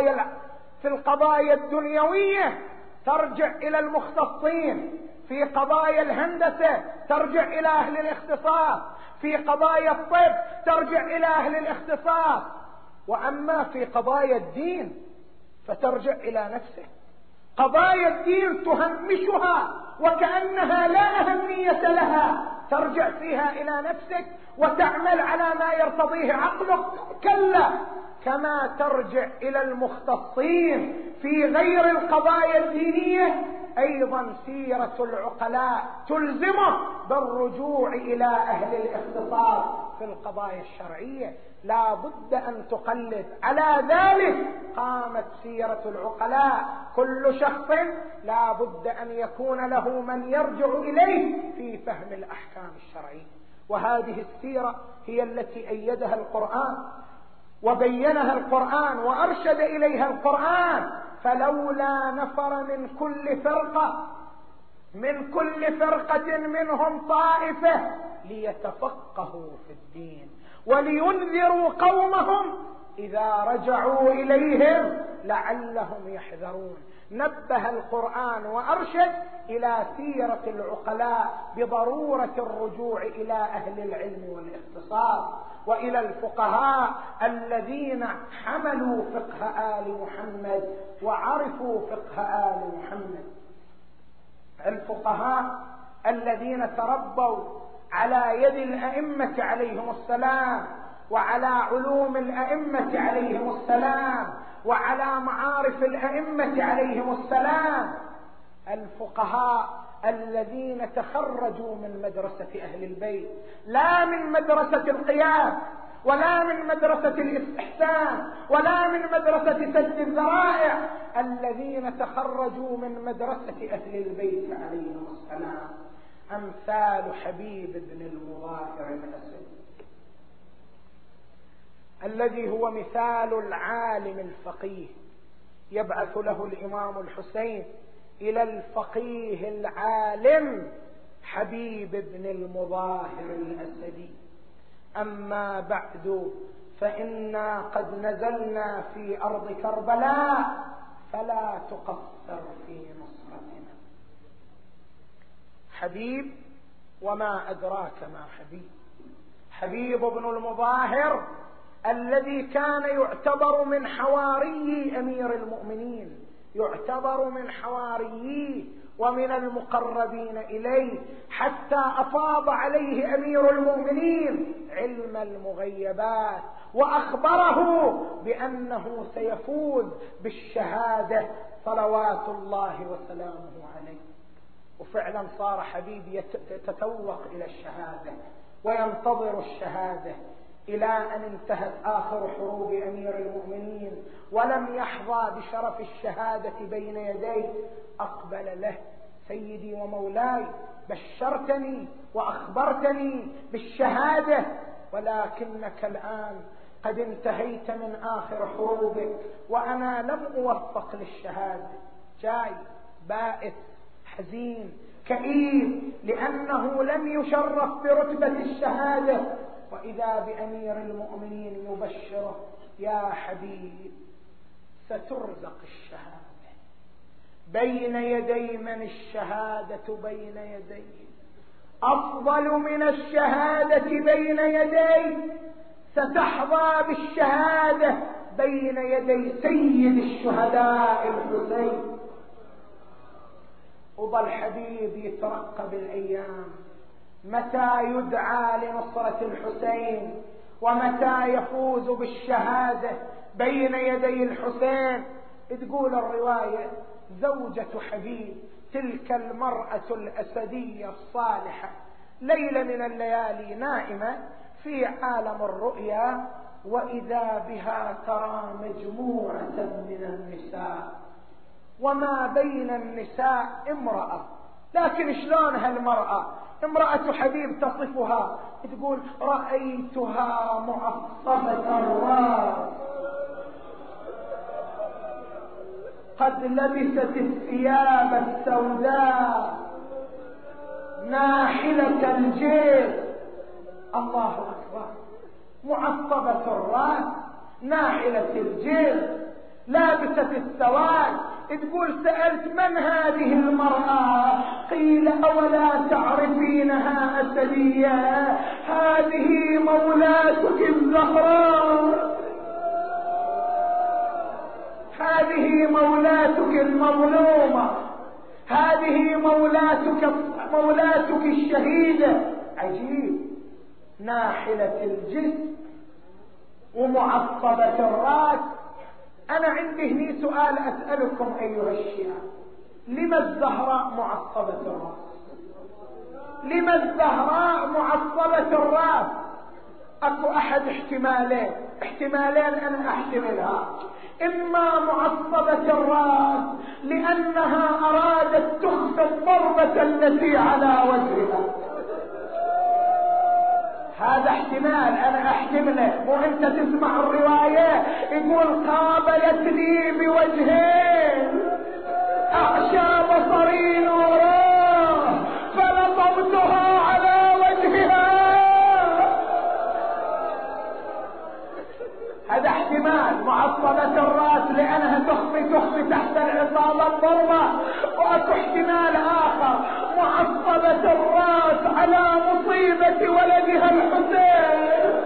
القضايا الدنيوية ترجع إلى المختصين، في قضايا الهندسة ترجع إلى أهل الاختصاص، في قضايا الطب ترجع إلى أهل الاختصاص. وأما في قضايا الدين فترجع إلى نفسك. قضايا الدين تهمشها وكأنها لا أهمية لها، ترجع فيها إلى نفسك وتعمل على ما يرتضيه عقلك. كلا، كما ترجع إلى المختصين في غير القضايا الدينية، أيضا سيرة العقلاء تلزمه بالرجوع إلى أهل الاختصاص في القضايا الشرعية. لا بد أن تقلد. على ذلك قامت سيرة العقلاء. كل شخص لا بد أن يكون له من يرجع إليه في فهم الأحكام الشرعية. وهذه السيرة هي التي أيدها القرآن وبينها القرآن وأرشد إليها القرآن. فلولا نفر من كل فرقة منهم طائفة ليتفقهوا في الدين ولينذروا قومهم إذا رجعوا إليهم لعلهم يحذرون. نبه القرآن وأرشد إلى سيرة العقلاء بضرورة الرجوع إلى أهل العلم والاختصاص وإلى الفقهاء الذين حملوا فقه آل محمد وعرفوا فقه آل محمد. الفقهاء الذين تربوا على يد الأئمة عليهم السلام وعلى علوم الأئمة عليهم السلام وعلى معارف الأئمة عليهم السلام. الفقهاء الذين تخرجوا من مدرسة أهل البيت، لا من مدرسة القياس ولا من مدرسة الإحسان ولا من مدرسة سد الذرائع، الذين تخرجوا من مدرسة أهل البيت عليهم السلام، أمثال حبيب بن المظاهر الأسدي الذي هو مثال العالم الفقيه. يبعث له الإمام الحسين إلى الفقيه العالم حبيب بن المظاهر الأسدي: أما بعد فإنا قد نزلنا في أرض كربلاء فلا تقصر في نصرتنا. حبيب، وما أدراك ما حبيب. حبيب بن المظاهر الذي كان يعتبر من حواري أمير المؤمنين، يعتبر من حواريه ومن المقربين إليه، حتى أفاض عليه أمير المؤمنين علم المغيبات وأخبره بأنه سيفوز بالشهادة صلوات الله وسلامه عليه. وفعلا صار حبيب يتتوق إلى الشهادة وينتظر الشهادة، إلى أن انتهت آخر حروب أمير المؤمنين ولم يحظى بشرف الشهادة بين يديه. أقبل له: سيدي ومولاي، بشرتني وأخبرتني بالشهادة، ولكنك الآن قد انتهيت من آخر حروبك وأنا لم أوفق للشهادة. جاي بائس حزين كئيب لأنه لم يشرف برتبة الشهادة، وإذا بأمير المؤمنين يبشره: يا حبيب، سترزق الشهادة. بين يدي من الشهادة؟ بين يدي أفضل من الشهادة بين يدي. ستحظى بالشهادة بين يدي سيد الشهداء الحسين. وظل حبيب يترقب الأيام، متى يدعى لنصرة الحسين ومتى يفوز بالشهادة بين يدي الحسين. تقول الرواية: زوجة حبيب تلك المرأة الأسدية الصالحة ليلة من الليالي نائمة في عالم الرؤيا، وإذا بها ترى مجموعة من النساء، وما بين النساء امرأة. لكن شلون هالمرأة؟ امرأة حبيب تصفها، تقول: رأيتها معصبة الرأس، قد لبست الثياب السوداء، ناحلة الجيب. الله أكبر! معصبة الرأس، ناحلة الجيب، لابسة السواد. تقول: سألت: من هذه المرأة؟ قيل: أولا تعرفينها أسدية؟ هذه مولاتك الزهراء، هذه مولاتك المظلومة، هذه مولاتك الشهيدة. عجيب! ناحلة الجسم ومعصبة الرأس. أنا عندي هني سؤال أسألكم أيها الشيعة: لما الزهراء معصبة الرأس؟ لما الزهراء معصبة الرأس؟ أكو أحد احتمالين أنا أحتملها: إما معصبة الرأس لأنها أرادت تخفي الضربة التي على وجهها، هذا احتمال أنا أحتمله، وأنت تسمع الرواية يقول: قابلتني بوجهين أعشى بصري نورا فلطمتها على وجهها. هذا احتمال. معصبة الرأس لأنها تخفي تحت العصابة الضربة. وأكو احتمال آخر: معصبة الرأس على مصيبة ولدها الحسين.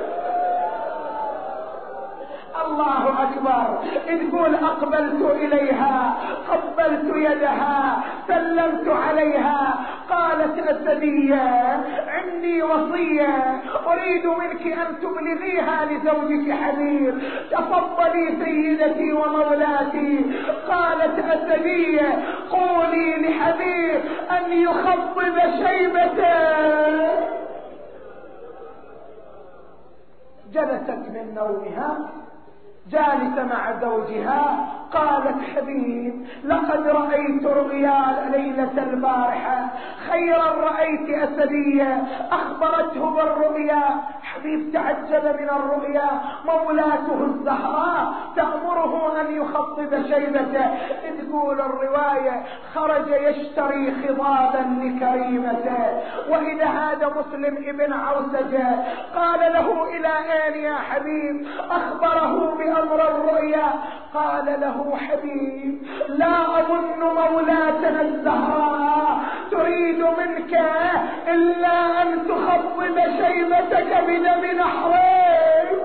الله أكبر! تقول: أقبلت إليها، قبلت يدها، سلمت عليها. قالت: أسدية، عندي وصية أريد منك أن تبلغيها لزوجك حبيب. تفضلي سيدتي ومولاتي. قالت أسدية: قولي لحبيب أن يخضب شيبته. جلست من نومها جالسة مع زوجها، قالت: حبيب، لقد رأيت رؤيا ليلة البارحة، خيرا رأيت أسدية أخبرته بالرؤيا. حبيب تعجب من الرؤيا، مولاته الزهراء تأمره أن يخطب شيبته. تقول الرواية: خرج يشتري خضابا لكريمته، وإذا هذا مسلم ابن عوسجة قال له: إلى أين يا حبيب؟ أخبره بأمر الرؤيا. قال له: حبيب، لا أظن مولاتنا الزهراء تريد منك إلا أن تخضب شيبتك بدم نحرك.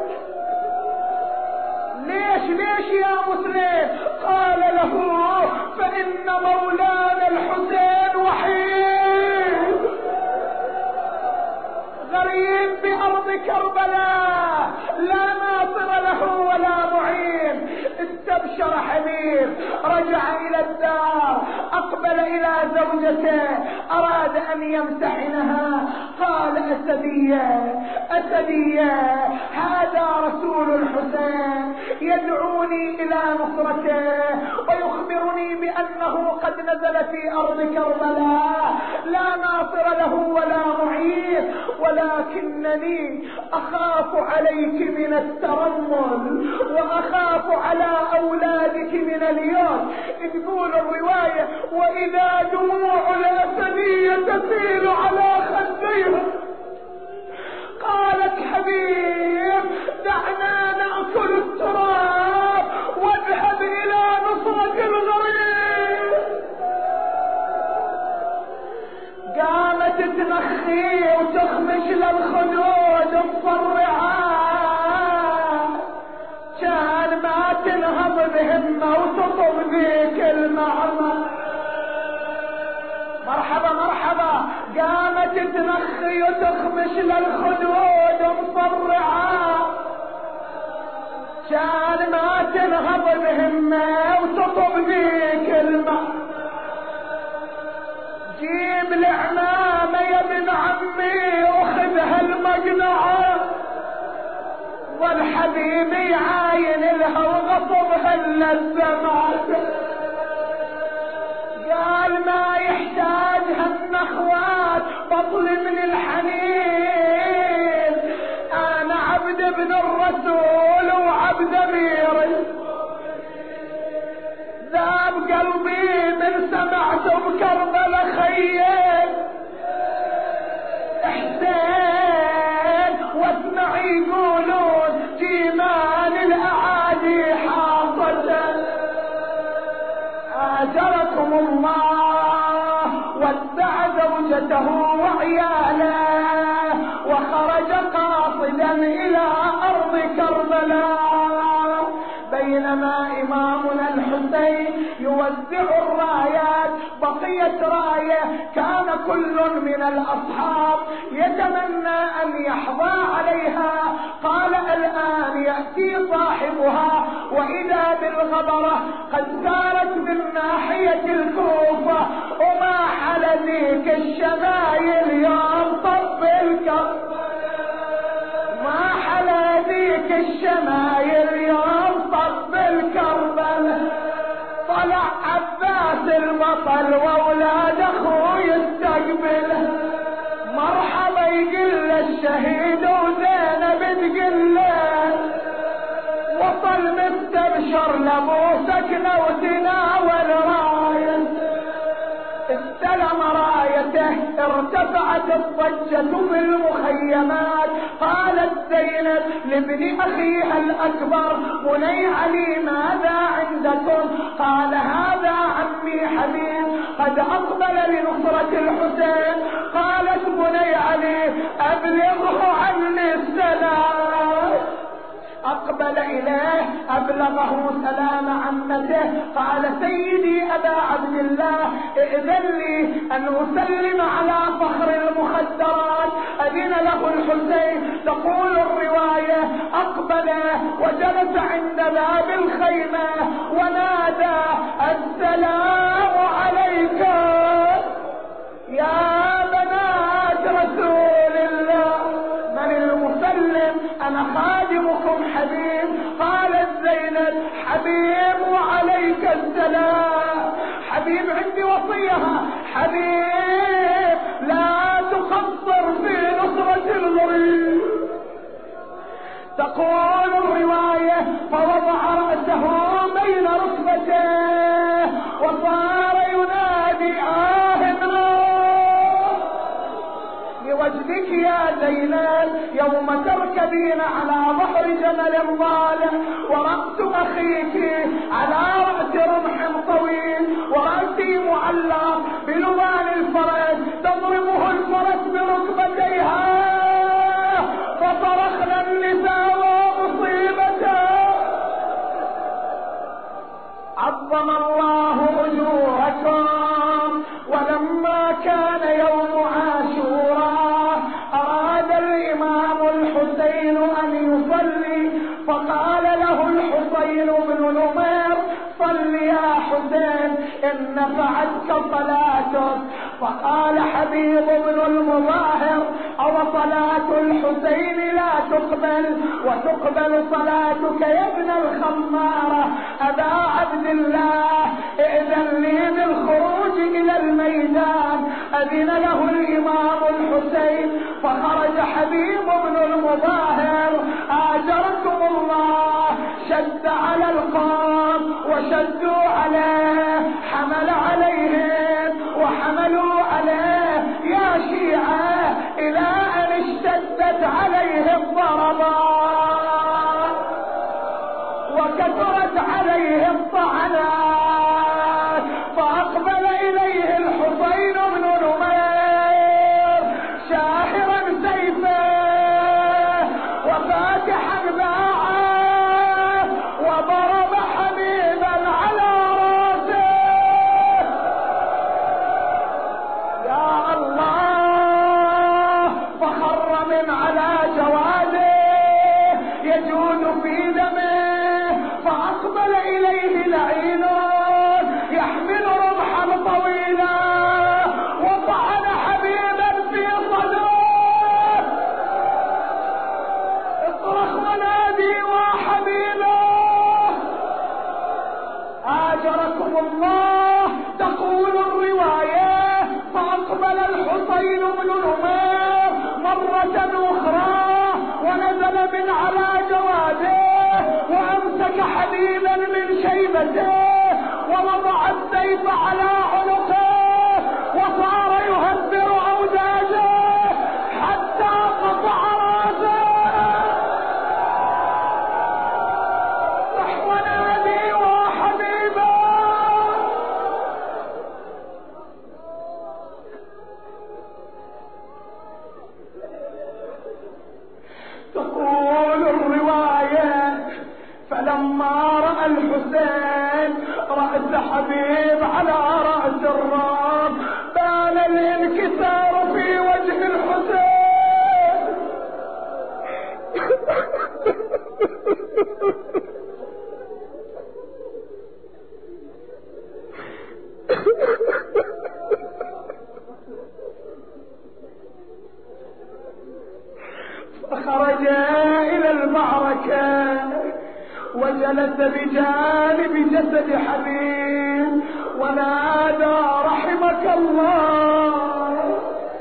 ليش يا مسلم؟ قال له: فإن مولانا الحسين وحيد غريب بأرض كربلاء، لا ناصر له ولا معين. استبشر حبيب، رجع إلى الدار، أقبل إلى زوجته، أراد أن يمتحنها. قال: أسدية، هذا رسول الحسين يدعوني إلى نصرته ويخبرني بأنه قد نزل في أرض كربلاء، لا ناصر له ولا معين، ولكنني أخاف عليك من الترمل وأخاف على أولادك من اليوم. تقول الرواية: وإذا دموع الأسدية تسيل على خديها. قالت: حبيب، دعنا نأكل التراب واذهب إلى نصرة الغريب. قامت تنخي وتخمش للخدود مفرعة، كان ما تنهض بهمة وتطب ذيك المعمى. مرحبا. قامت تنخي وتخمش للخدود مفرعة، كان ما تنهض بهمة وتطب ذيك المعمى. جيب العمامة يا ابن عمي وخذها المقنعة، والحبيب يعاين لها وغصبها للسماء. قال: ما يحتاجها النخوات بطل من الحنين، أنا عبد ابن الرسول وعبد أمير. ذاب قلبي من سمعت بكربلاء خيل حسين، واسمع يقولون جيمان الأعادي حاصة. آجركم الله، واتبع زوجته وعياله وخرج قاصدا إلى أرض كربلاء. بينما إمامنا الحسين يوزع الرايات، بقيت راية كان كل من الأصحاب يتمنى أن يحظى عليها. قال: الآن يأتي صاحبها، وإذا بالغبرة قد سارت من ناحية الكوفة، وما حل ذيك الشمايل يوم طب الكرب، ما حل ذيك الشمايل يوم طب الكربل. طلع عباس البطل وأولاد أخوه يستقبله، مرحبا يقل الشهيد وزينب تقله. وصل مستبشر لابو سكنه وتناول رايه، استلم رايته، ارتفعت الضجة في المخيمات. قالت زينب لابن أخيها الأكبر: بني علي ماذا عندكم؟ قال: هذا عمي حبيب قد أقبل لنصرة الحسين. قالت بني علي: أبلغه عني السلام. أقبل إليه أبلغه سلام عمته. قال: سيدي أبا عبد الله، ائذن لي أن أسلم على فخر المخدرات. أذن له الحسين. تقول الرواية: أقبل وجلس عند باب الخيمة ونادى: السلام عليكم يا بنات رسول الله. من المسلم؟ أنا خادمكم حبيب. قالت زينب حبيب وعليك السلام. حبيب عندي وصيها، حبيب لا تقصر في نصرة المريض. تقول الرواية فوضع رأسه بين ركبتيه وصار ينادي لوجدك يا زينب يوم تركبين على ظهر جمل ضالع ورأس أخيك على رأس رمح طويل ورأسي معلق بلبان الفرس تضربه الفرس بركبتيها. فصرخنا النساء مصيبته. عظم الله أجوركم. ولما كان يوم عاشوراء أراد الإمام الحسين أن يصلي فقال له الحسين بن نمير صل يا حسين إن نفعتك صلاتك. فقال حبيب بن المظاهر أو صلاة الحسين لا تقبل وتقبل صلاتك يا ابن الخمارة أبا عبد الله إذن لي بالخروج إلى الميدان. أذن له الإمام الحسين فخرج حبيب بن المظاهر آجركم الله شد على القوم وشدوا عليه حمل عليهم وحملوا عليه يا شيعة إلى أن اشتدت عليه الضربات وكثرت عليه الطعنات. فأقبل إليه الحسين بن نمير شاهرا سيفه وفاتحا باعه وضرب حبيبا على راسه. يا الله فخر من على جواده يجود في دمه. فأقبل إليه لعين يحمل رمحا طويلا وطعن حبيبا في صدره. اصرخ ونادي وحبيبه آجركم الله. تقول الرواية فأقبل الحسين بن نمير مرة أخرى ونزل من على جواده وأمسك حبيبا من شيبته ووضع السيف على عنقه وصار يهدر أوداجه حتى قطع راسه. صح ونادي وحبيبه. تقول الرواية فلما رأى الحسين رأس حبيب على رأس الرام بان الانكسار في وجه الحسين. فخرج إلى المعركة وجلس بجانب جسد حبيب ونادى رحمك الله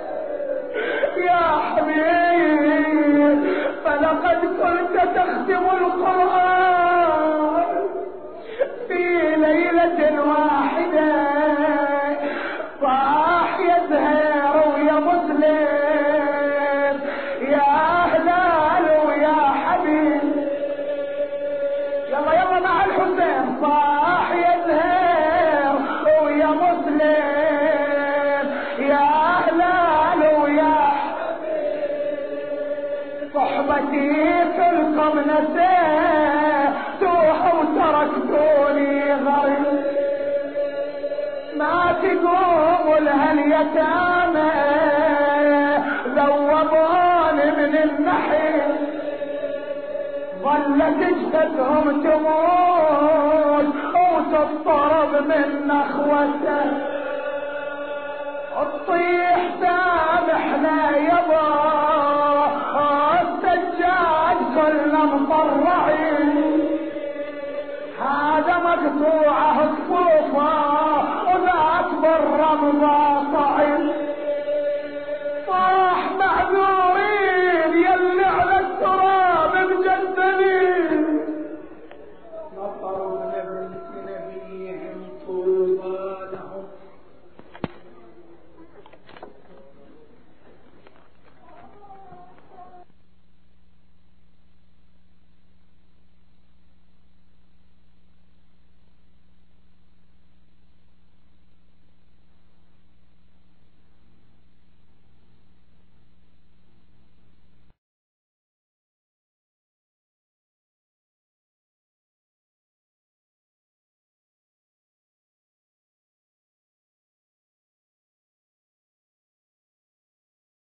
يا حبيب. فلقد كنت تختم القرآن في ليلة واحدة صاح يزهر ويا مسلم يا هلال ويا حبيب. يلا يلا مع الحسين صاح يزهر ويا مسلم يا هلال ويا حبيب. صحبتي كلكم نسيتوها وتركتوني غريب. ما تقوموا لها اليتامى ذوبوني من النحيل. ظلت جثتهم تموت وتضطرب من نخوته. تطيح